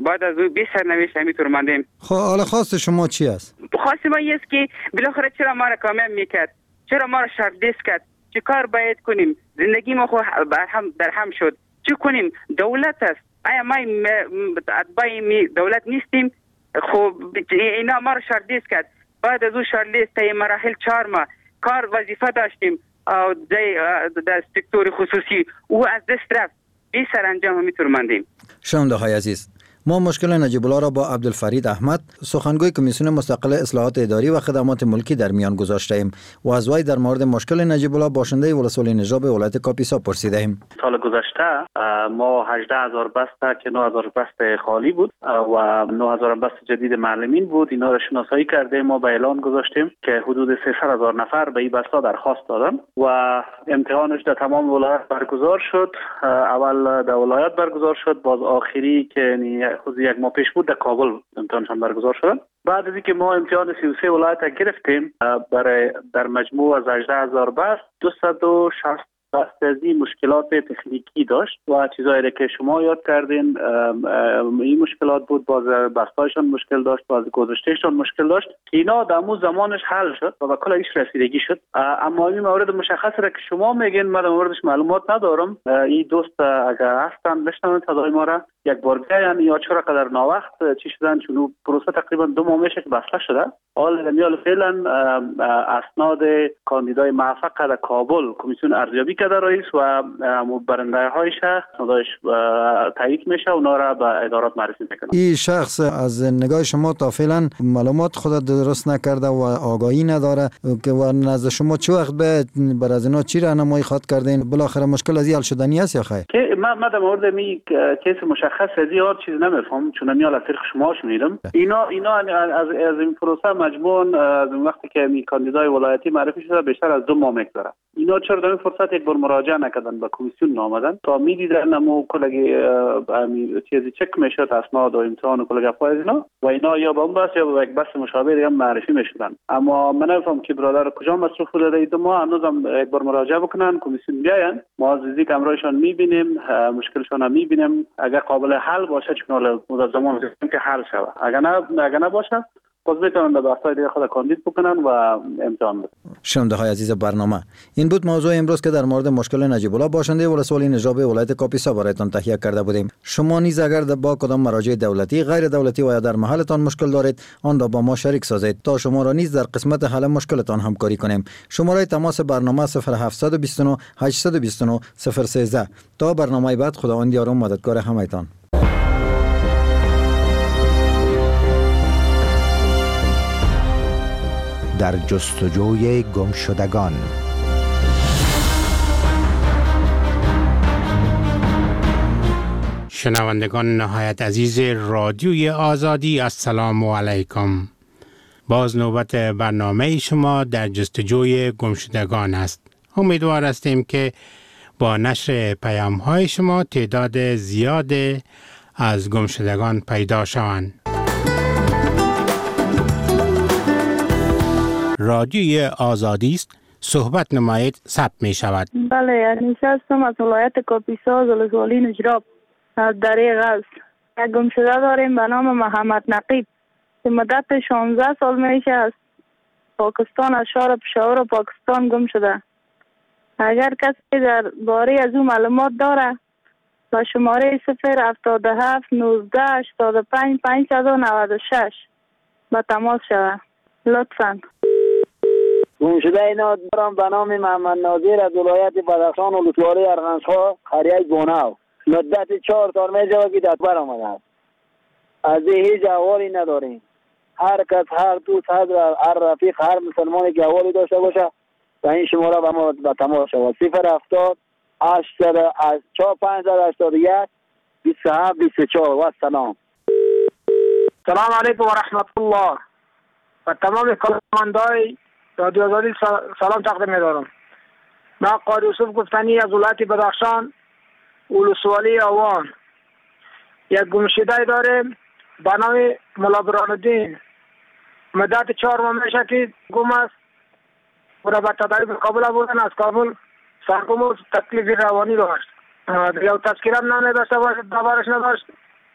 بعد از او بی سرنوشت همینطور ماندیم. خب حالا خواست شما چی است؟ خواست ما این است که بالاخره چرا ما را کامیاب میکرد، چرا ما را شرطیس کرد، چه کار باید کنیم؟ زندگی ما خو برهم در هم شد، چه کنیم؟ دولت است، آیا ما اتباع دولت نیستیم؟ خب اینا ما را شرطیس کرد. بعد از او شرطیس تا مراحل چهار ماه کار وظیفه داشتیم در سکتور خصوصی، او از دست رفت، بی سرانجام همینطور ماندیم. شنونده های عزیز، ما مشکل نجیب الله را با عبدالفرید احمد، سخنگوی کمیسیون مستقل اصلاحات اداری و خدمات ملکی در میان گذاشته ایم و از وی در مورد مشکل نجیب الله باشنده ولسوالی نجراب ولایت کاپیسا پرسیده ایم. سال گذشته ما هجده هزار بسته که نه هزار بسته خالی بود و نه هزار بسته جدید معلمین بود، اینا را شناسایی کرده ما به اعلان گذاشتیم که حدود سیصد هزار نفر به این بسته درخواست دادن و امتحانش در تمام ولایت برگزار شد. اول در ولایت برگزار شد، باز آخری که خود یک ماه پیش بود در کابل امتحانشان برگزار شدن. بعد از اینکه ما امتحان سی و سه ولایت گرفتیم، برای در مجموع از هجده هزار بست دویست و شصت بست از این مشکلات تکنیکی داشت و چیزایی که شما یاد کردین این مشکلات بود. باز بستایشان مشکل داشت، باز گذشتهشان مشکل داشت. اینا در اون زمانش حل شد و به کل ایش رسیدگی شد. اما این مورد مشخص را که شما میگین من در موردش معلومات ندارم. این دوست اگر هستن بشنون صدای ما را یک بار بیاین یا چرا قدر ناوقت چی شدن، چون پروسه تقریبا دو ماه میشه که بسته شده. حال میال فعلا اسناد کاندیدای موفق در کابل کمیسیون ارزیابی کرده رئیس و برنده هایش اسنادش تایید میشه، اونا را به ادارات معرفی میکنه. این شخص از نگاه شما تا فعلا معلومات خود درست نکرده و آگاهی نداره که و نزد شما چه وقت به بر از اینا چی راهنمایی خواد کردین؟ بالاخره مشکل از حل شدنی است یا خیر؟ که من من در مورد می کیس مشخص از یار چیز نمیفهم، چون میال از طریق شما شنیدم. اینا اینا از از این پروسه مجموعاً از وقتی که می کاندیدای ولایتی معرفی شده بیشتر از دو ماه میگذره. اینا چرا در این فرصت یک بار مراجعه نکردن به کمیسیون نامدن تا میدیدن مو کلگی چیزی چک میشد اسناد و امتحان و کلگی فایز اینا و اینا یا با اون بس یا با یک بس مشابه دیگه معرفی میشدن. اما من نمیفهم که برادر کجا مصرف بوده در دو ماه. هنوزم یک بار مراجعه بکنن، کمیسیون بیاین، ما از نزدیک امرایشان میبینیم، مشکلشون هم میبینیم. اگر قابل حل باشه چون مدت زمان که حل شود، اگر نه اگر نباشه باز میتونن به بحث‌های دیگه خود کاندید بکنن و امتحان بدن. شنونده های عزیز برنامه، این بود موضوع امروز که در مورد مشکل نجیب الله باشنده ولسوالی نجراب ولایت کاپیسا برایتان تهیه کرده بودیم. شما نیز اگر با کدام مراجع دولتی، غیر دولتی و یا در محلتان مشکل دارید، آن را با ما شریک سازید تا شما را نیز در قسمت حل مشکلتان همکاری کنیم. شماره تماس برنامه صفر هفت دو نه هشت دو نه صفر یک سه. تا برنامه بعد، خداوند یار و مددگار همه‌تان. در جستجوی گمشدگان. شنوندگان نهایت عزیز رادیوی آزادی، السلام علیکم. باز نوبت برنامه شما در جستجوی گمشدگان است. امیدوار هستیم که با نشر پیام های شما تعداد زیاد از گمشدگان پیدا شوند. رادیوی آزادی است، صحبت نمایید ثبت می شود. بله، نشستم از ولایت کاپیسا ولسوالی نجراب از دریغ است. یک گمشده داریم به نام محمد نقیب که مدت شانزده سال میشه از پاکستان، از شهر پشاور پاکستان گم شده. اگر کسی در باره از او معلومات داره با شماره صفر هفتاد و هفت نوزده هشتاد و پنج پانصد و نود و شش با تماس شود لطفاً. گمشده اینا دارم به نام محمد ناظر از ولایت بدخشان ولسوالی ارغنس‌ها قریه گوناو. مدت چهار سال میشه که دادبر آمده است. از هیچ احوالی نداریم. هر کس، هر دوست، هر رفیق، هر مسلمانی که احوالی داشته باشه و این شماره به ما به تماس شود. صفر هفتاد هشتصد چهار پانصد هشتاد و یک بیست و هفت بیست و چهار. و سلام. سلام علیکم و رحمت الله. و تمام کارمندای رادیو آزادی سلام تقدیم می‌دارم. من قاری یوسف گفتنی از ولایت بدخشان ولسوالی آوان. یک گمشده داریم به نام ملا برهان‌الدین. مدت چهار ماه میشه که گم است. او را به تدریب کابل بردن، از کابل سرگم و تکلیف روانی داشت. یا تذکیره هم نمی داشته باشد، دبارش نداشت.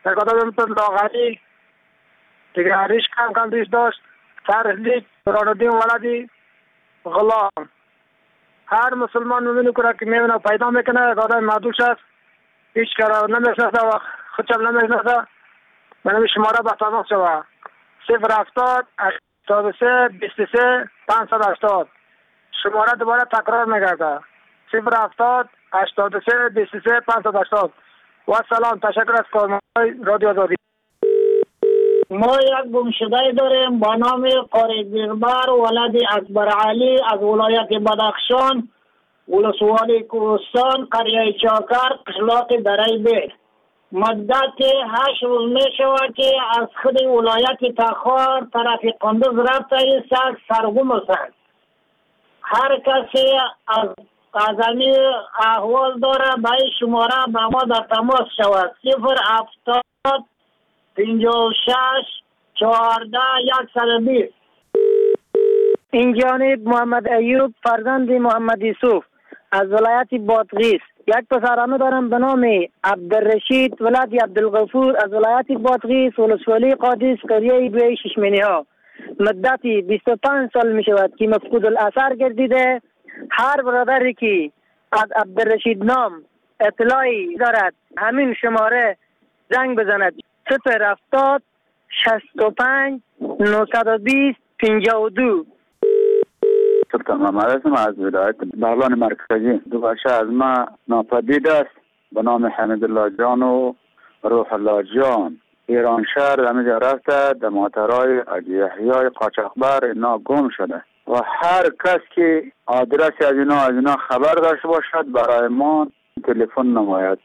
یک آدم مثل لاغری دیگه ریش کم کم ریش داشت، سر لیک برانالدین ولدی غلام. هر مسلمان میبینی که میبینه پیدا میکنه یک آدم معدوش است، هیچ کار نمیشناسه و خودشم نمیشناسه. من شماره به تماس شوه صفر هفتاد هشتاد و سه بیست و سه پانصد و هشتاد. شماره دوباره تکرار میگرده صفر هفتاد هشتاد و سه بیست و سه پانصد و هشتاد. و سلام، تشکر از کارمندای رادیو آزادی. ما یک گمشده داریم با نام قاری بیربر ولد اکبر علی از ولایت بدخشان، ولسوالی کوهستان، قریه چاکر، قشلاق دره بیر. مدت هشت روز می شود که از خود ولایت تخار طرف قندوز رفته ایست سرگم است. هر کسی از ازمی احوال داره به شماره به ما در تماس شود صفر هفتاد پنجاه و شش چهارده صد و بیست. این جانب محمد ایوب فرزند محمد یوسف از ولایت بادغیس. یک پسرانه دارم به نام عبدالرشید ولد عبدالغفور از ولایت بادغیس، ولسوالی قادس، قریه دوی ششمینی ها. مدتی بیست و پنج سال می شود که مفقود الاثر گردیده. هر برادری که از عبدالرشید نام اطلاعی دارد همین شماره زنگ بزند صفر هفتاد شصت و پنج نهصد و بیست پنجاه و دو. سلطان محمد هستم از ولایت بغلان مرکزی. دو بچه از ما ناپدید است به نام حمید الله جان و روح الله جان. ایران شهر همینجا رفته در ماترای یحیای قاچاقبر اینا گم شده و هر کس که آدرسی از اینا از اینا خبر داشته باشد برای ما تلفن نماید.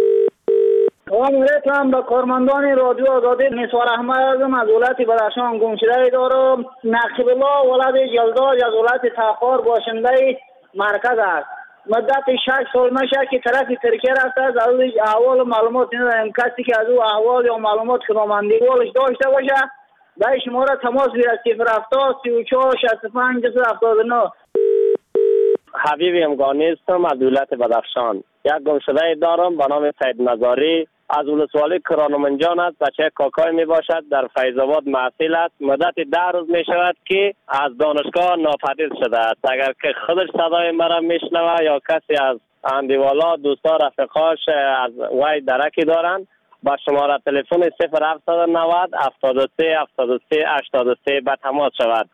سلام علیکم به کارمندان رادیو آزادی. مسوار احمد ازم از ولایت بدخشان گمشده دارم. نقیب الله ولد جلداج از ولایت تخار باشنده مرکز است. مدت شش سال میشه که طرف ترکیه رفته از احوال و معلومات ندارم. کسی که از او احوال یا معلومات خدمتگارش داشته باشه به شماره تماس گیرد صفر هفتاد سی و چهار شصت و پنج هفتاد و نه. حبیب امگانی هستم از ولایت بدخشان. یک گمشده دارم به نام سید نظاری از ولسوالی کرانمنجان است. بچه کاکای می باشد در فیض آباد محصل است. مدت ده روز می شود که از دانشگاه ناپدید شده است. اگر که خودش صدای مرا میشنوه یا کسی از اندیوالا دوستا رفقاش از وای درکی دارند با شماره تلفن صفر هفتصد و نود هفتاد و سه هفتاد و سه هشتاد و سه به تماس شود.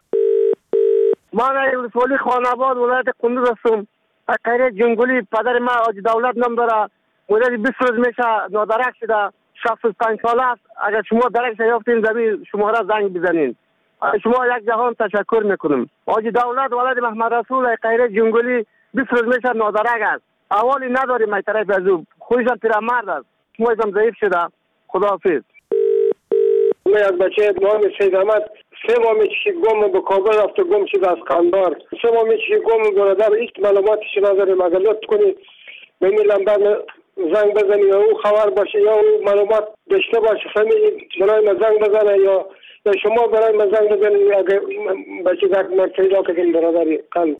من ولسوالی خاناباد ولایت قندوز هستم. قریه جنگولی پدر ما حاجی دولت نام داره. مدت بیست روز میشه نادرک شده. شصت و پنج ساله است. اگر شما درک یافتین زمین شما را زنگ بزنین. شما یک جهان تشکر میکنم. حاجی دولت ولد محمد رسول قریه جنگولی بیست روز میشه نادرک است. اوالی نداریم من طرف از او. خودشان پیرمرد است. شما ازم ضعیف شده. خداحافظ. من یک بچه نام سید احمد سه ماه میچشید گم به کابل رفت و گم شد از قندار. سه ماه میچشید گم برادر هیچ معلوماتش نداریم. اگر لطف کنی به این لمبر زنگ بزنی یا او خبر باشه یا او معلومات داشته باشه فهمی برای من زنگ بزنه یا یا شما برای من زنگ بزنی اگر بچه گرد من پیدا کنیم برادری قلب.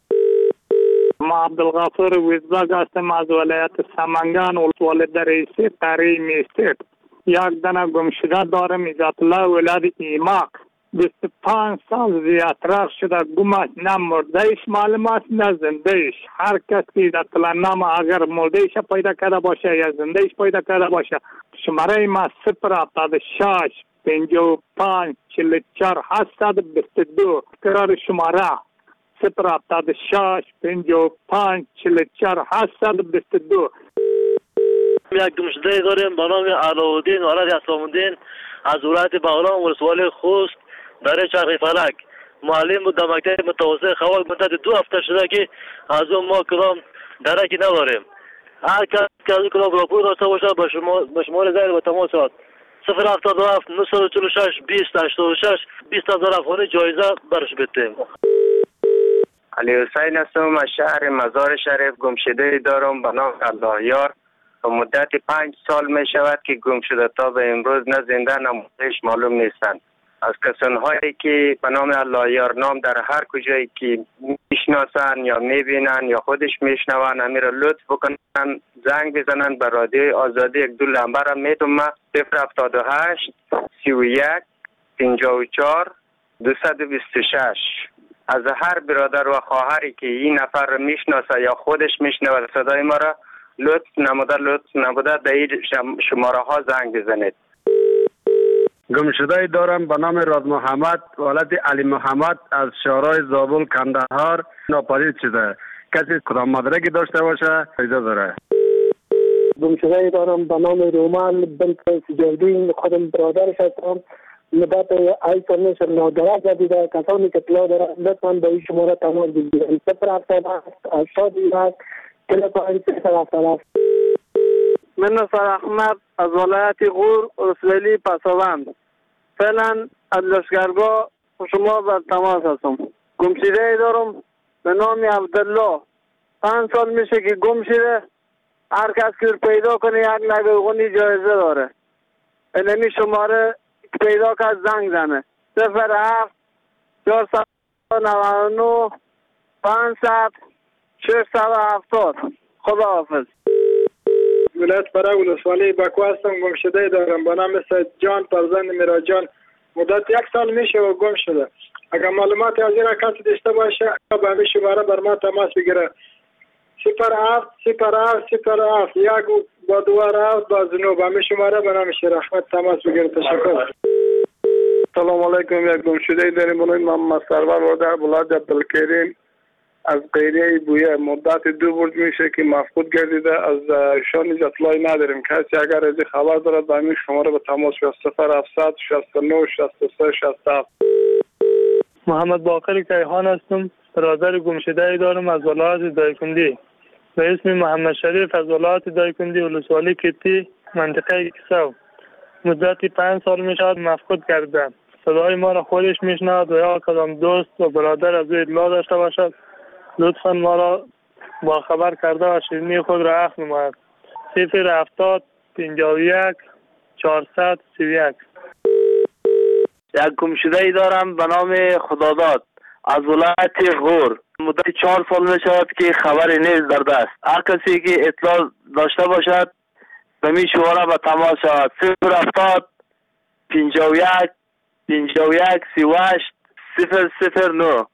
ما عبدالغفور ویزباگ هستم از ولایت سمنگان ولسوالی دریسی قریه میستید. یک دانه گمشده دارم عزت الله ولد ایماق. بیست و پنج سال زیادتر شده گمش نه مردهش معلوم است نه زندهش. هر کس که اطلاع نام اگر مردهش پیدا کرده باشه یا زندهش پیدا کرده باشه شماره ما صفر هفتاد و شش پنجاه و پنج چهل و چهار هشتصد و بیست و دو. قرار شماره صفر هفتاد و شش پنجاه و پنج چهل و چهار هشتصد و بیست و دو. یک گمشده داریم به نام علاءالدین ولد اسلام‌الدین از ولایت بغلان ولسوالی خوست دره چرخ فلک. معلم بود در مکتب متوسط خوال. مدت دو هفته شده که از اون ما کدام درکی نداریم. هر کس که از اون کدام راپور داشته باشه به شما به شماره زنگ به تماس شود صفر هفتاد و هفت نهصد و چهل و شش بیست هشتاد و شش بیست هزار افغانی جایزه برش بدیم. علی حسین هستم از شهر مزار شریف. گمشده دارم به نام الله یار. و مدت پنج سال می شود که گم شده تا به امروز نه زنده نه مردهش معلوم نیستند. از کسانهایی که به نام الله یار نام در هر کجایی که میشناسن یا میبینن یا خودش میشنون امیر لطف بکنن زنگ بزنن به رادیو آزادی. یک دو لمبر میدم صفر هفتاد و هشت سی و یک پنجاه و چهار دویست و بیست و شش. از هر برادر و خواهری که این نفر رو میشناسه یا خودش میشنوه صدای ما را لطف نموده لطف نموده به این شماره ها زنگ بزنید. گمشده دارم به نام راز محمد ولد علی محمد از شهرهای زابل کندهار ناپدید شده. کسی کدام مدرکی داشته باشه اجازه داره. گمشده دارم به نام رومان بن سجادین خودم برادرش هستم. مدت ای سال میشه نادرست دیده. کسانی که اطلاع دارن لطفاً به این شماره تماس بگیرن. صفر هفتاد و هشت هشتاد و یک تلفن صفر هفتاد و هفت. من نصر احمد از ولایت غور رسولی پسوند. فعلا از لشکرگاه شما بر تماس هستم. گمشده دارم به نام عبدالله. پنج سال میشه که گم شده. هر کس که پیدا کنه یک نگهبانی جایزه داره. اینمی شماره پیدا کرد زنگ زنه. صفر هفت چهارصد و نود و نه پانصد ششصد و هفتاد. خدا حافظ. ولایت فرا ولسوالی بکو هستم. گمشده دارم به نام سید جان فرزند میراد جان. مدت یک سال میشه و گم شده. اگر معلومات از این کسی داشته باشه به همین شماره بر ما تماس بگیره. صفر هفت صفر هفت صفر هفت یک با دوار هفت با زنوب. همین شماره به نام شیر احمد تماس بگیره. تشکر. سلام علیکم. یک گمشده داریم به نام محمد سرور و در ولایت عبدالکریم از قیریه بویه. مدت دو برد میشه که مفقود گردیده. از ایشان هیچ اطلاعی نداریم. کسی اگر از خبر دارد به همین شماره به تماس شد. صفر هفتصد شصت و نه شصت و سه شصت و هفت. محمد باقر کیهان هستم. برادر گمشده دارم از ولایت دایکندی به اسم محمد شریف از ولایت دایکندی ولسوالی کتی منطقه کسو. مدتی پنج سال میشد مفقود کردم. صدای ما را خودش میشنود و یا کدام دوست و برادر از اطلاع داشته باشد لطفا ما را با خبر کرده و شیرینی خود را اخذ نماید. صفر هفتاد پنجاه و یک چهارصد سی و یک. یک گمشده ای دارم به نام خداداد از ولایت غور. مدت چهار سال می شود که خبری نیست در دست. هر کسی که اطلاع داشته باشد به می شماره به تماس شود. صفر هفتاد پنجاه و یک پنجاه و یک سی و هشت صفر صفر نه.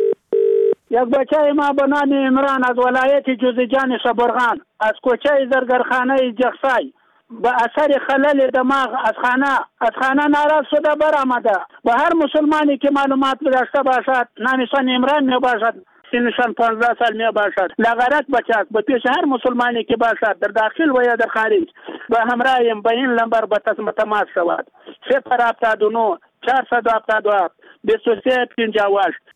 یک بچه ما به نام عمران از ولایت جوزجان شبرغان از کوچه زرگرخانه جخسای به اثر خلل دماغ از خانه از خانه ناراض شده برآمده. به هر مسلمانی که معلومات داشته باشد نامشان عمران می باشد سنشان پانزده سال می باشد لغرت بچه است به پیش هر مسلمانی که باشد در داخل و یا در خارج به همراهیم به این لمبر به تماس شود. صفر هفتاد و نه چهارصد و هفتاد و هفت بیست و سه پنجاه و هشت.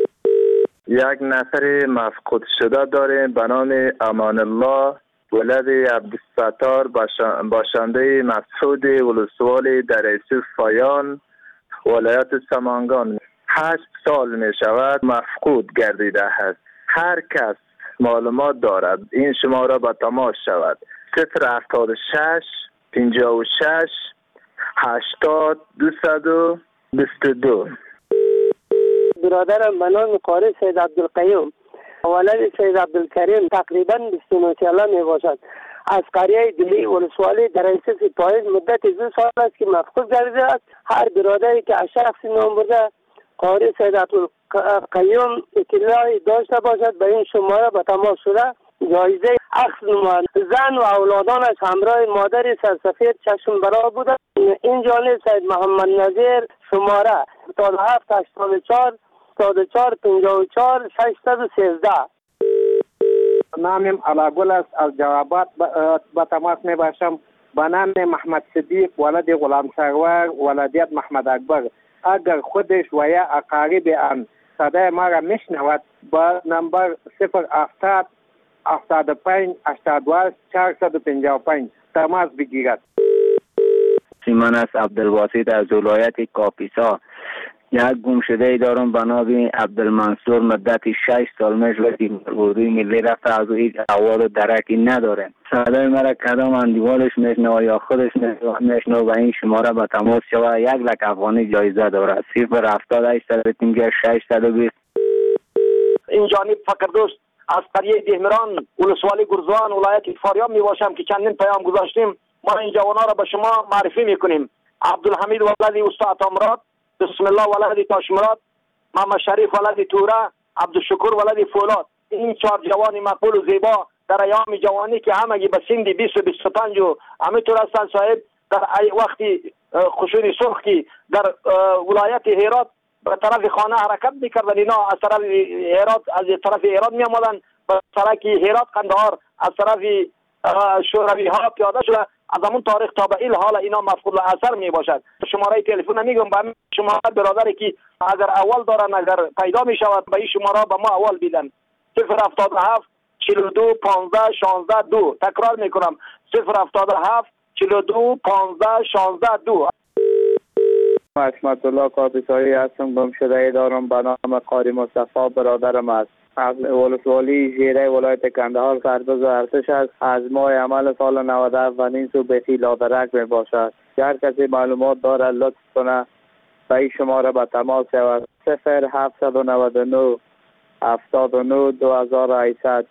یک نفر مفقود شده داریم به نام امان الله ولد عبدالستار باشنده مسعود ولسوالی در ایسوف فایان ولایت سمنگان. هشت سال می شود مفقود گردیده است. هر کس معلومات دارد این شماره به تماس شود. صفر هفتاد و شش پنجاه و شش هشتاد دویست و بیست و دو. برادرم به نام قاری سید عبدالقیوم ولد سید عبدالکریم تقریبا بیست و نه ساله می باشد از قریه دلی ولسوالی در ایسوف پاییز. مدت دو سال است که مفقود گردیده است. هر برادری که از شخصی نام برده قاری سید عبدالقیوم اطلاعی داشته باشد به این شماره به تماس شده جایزه اخذ نماید. زن و اولادانش همراه مادر سرسفید چشم برا بوده. این جانب سید محمد نظیر شماره هفتاد و هفت هشتاد و چهار هفتاد و چهار پنجاه و چهار ششصد و سیزده. نامم علاگل است از جوابات به تماس می باشم به نام محمد صدیق ولد غلام سرور ولدیت محمد اکبر. اگر خودش و یا اقارب آن صدای ما را میشنود با نمبر صفر هفتاد هفتاد و پنج هشتاد و هشت چهارصد و پنجاه و پنج تماس بگیرد. سیمان است عبدالواسط از ولایت کاپیسا. یک گم شده ای دارم به نام عبدالمنصور، مدت شش سال میشه وقتی اردوی ملی رفته، از او هیچ احوال و درکی نداره. صدای مرا کدام اندیوالش میشنوه یا خودش میشنوه و این شماره به تماس شوه. یک لک افغانی جایزه داره. صفر هفتاد هشتصد و پنجاه ششصد و بیست. این جانب فکردوست از قریه دهمران ولسوالی گرزوان ولایت فاریاب می باشم که چندین پیام گذاشتیم. ما این جوانا را به شما معرفی میکنیم. عبدالحمید ولدی استاد امراد، بسم الله ولدی تاشمراد، محمد شریف ولدی توره، عبدالشکور ولدی فولاد. این چهار جوان مقبول و زیبا در ایام جوانی که همگی به سن بیست و بیست و پنج و همینطور هستند صاحب، در وقتی خشونی سرخ که در ولایت هرات به طرف خانه حرکت میکردن، اینا از طرف هرات از طرف هرات می آمدن به سرک هرات قندهار از طرف شوروی ها پیاده شده. از همون تاریخ تا به این حال اینا مفقود اثر می باشد. شماره تلفن میگم به شما برادری که اگر اول دارن اگر پیدا می شود به این شماره به ما اول بیدن. صفر هفتاد و هفت چهل و دو پانزده شانزده دو. تکرار میکنم صفر هفتاد و هفت چهل و دو پانزده شانزده دو. حکمت الله کاپیسایی هستم. گم شده دارم به نام قاری مصطفی، برادرم است. از ولسوالی ژیره ولایت کندهار سرباز ارتش است. از ماه عمل سال نود و هفت و نیم سو بخی لادرک می باشد. هر کسی معلومات داره لطف کنه به این شماره به تماس شود. صفر هفتصد و نود و نه هفتاد و نه دو هزار و هشتصد.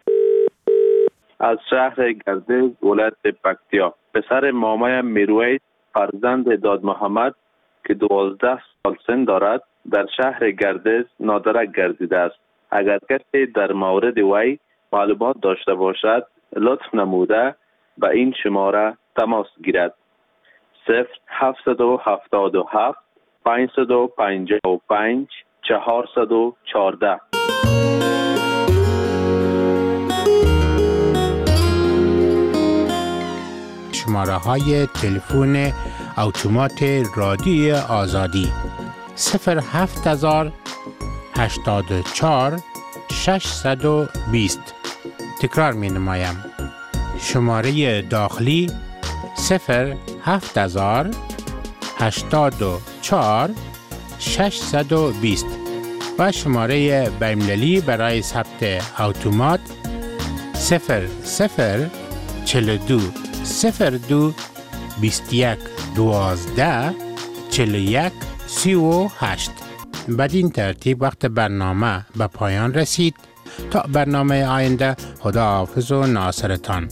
از شهر گردز ولایت پکتیا، پسر مامای میرویس فرزند داد محمد که دوازده سال سن دارد در شهر گردز نادرک گردیده است. اگر کسی در مورد وی معلومات داشته باشد لطف نموده به این شماره تماس گیرد. صفر هفتصد و هفتاد و هفت پانصد و پنجاه و پنج چهارصد و چهارده. شماره های تلفن اتومات رادیوی آزادی صفر هفت هزار هشتاد و چهار ششصد و بیست. تکرار می نمایم. شماره داخلی صفر هفت هزار هشتاد و چهار ششصد و بیست و شماره بین‌المللی برای ثبت اتومات صفر صفر چهل و دو صفر دو بیست و یک دوازده چهل و یک سی و هشت. بدین ترتیب وقت برنامه به پایان رسید. تا برنامه آینده، خداحافظ و ناصرتان.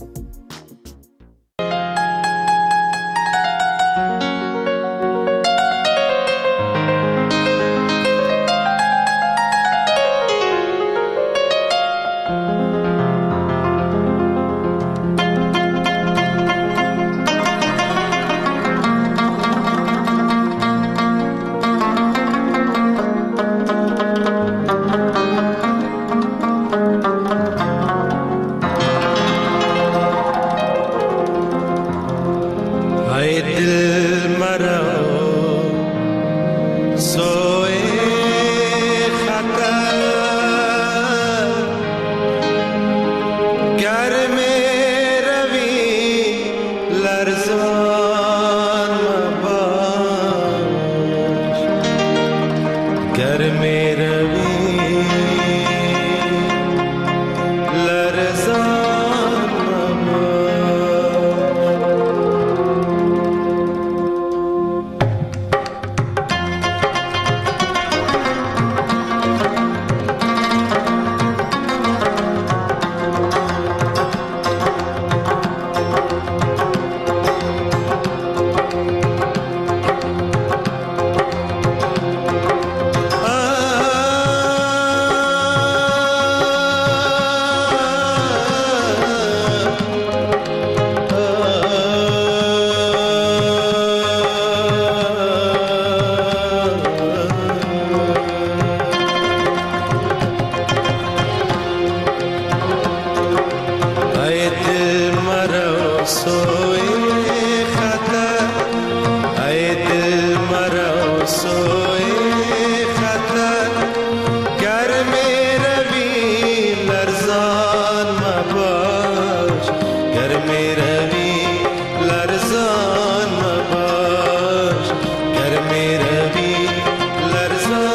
لرزان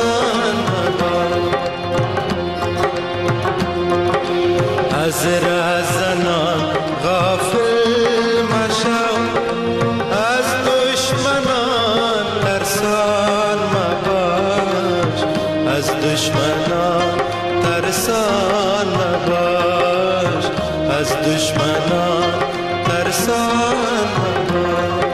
از دشمنان ترسان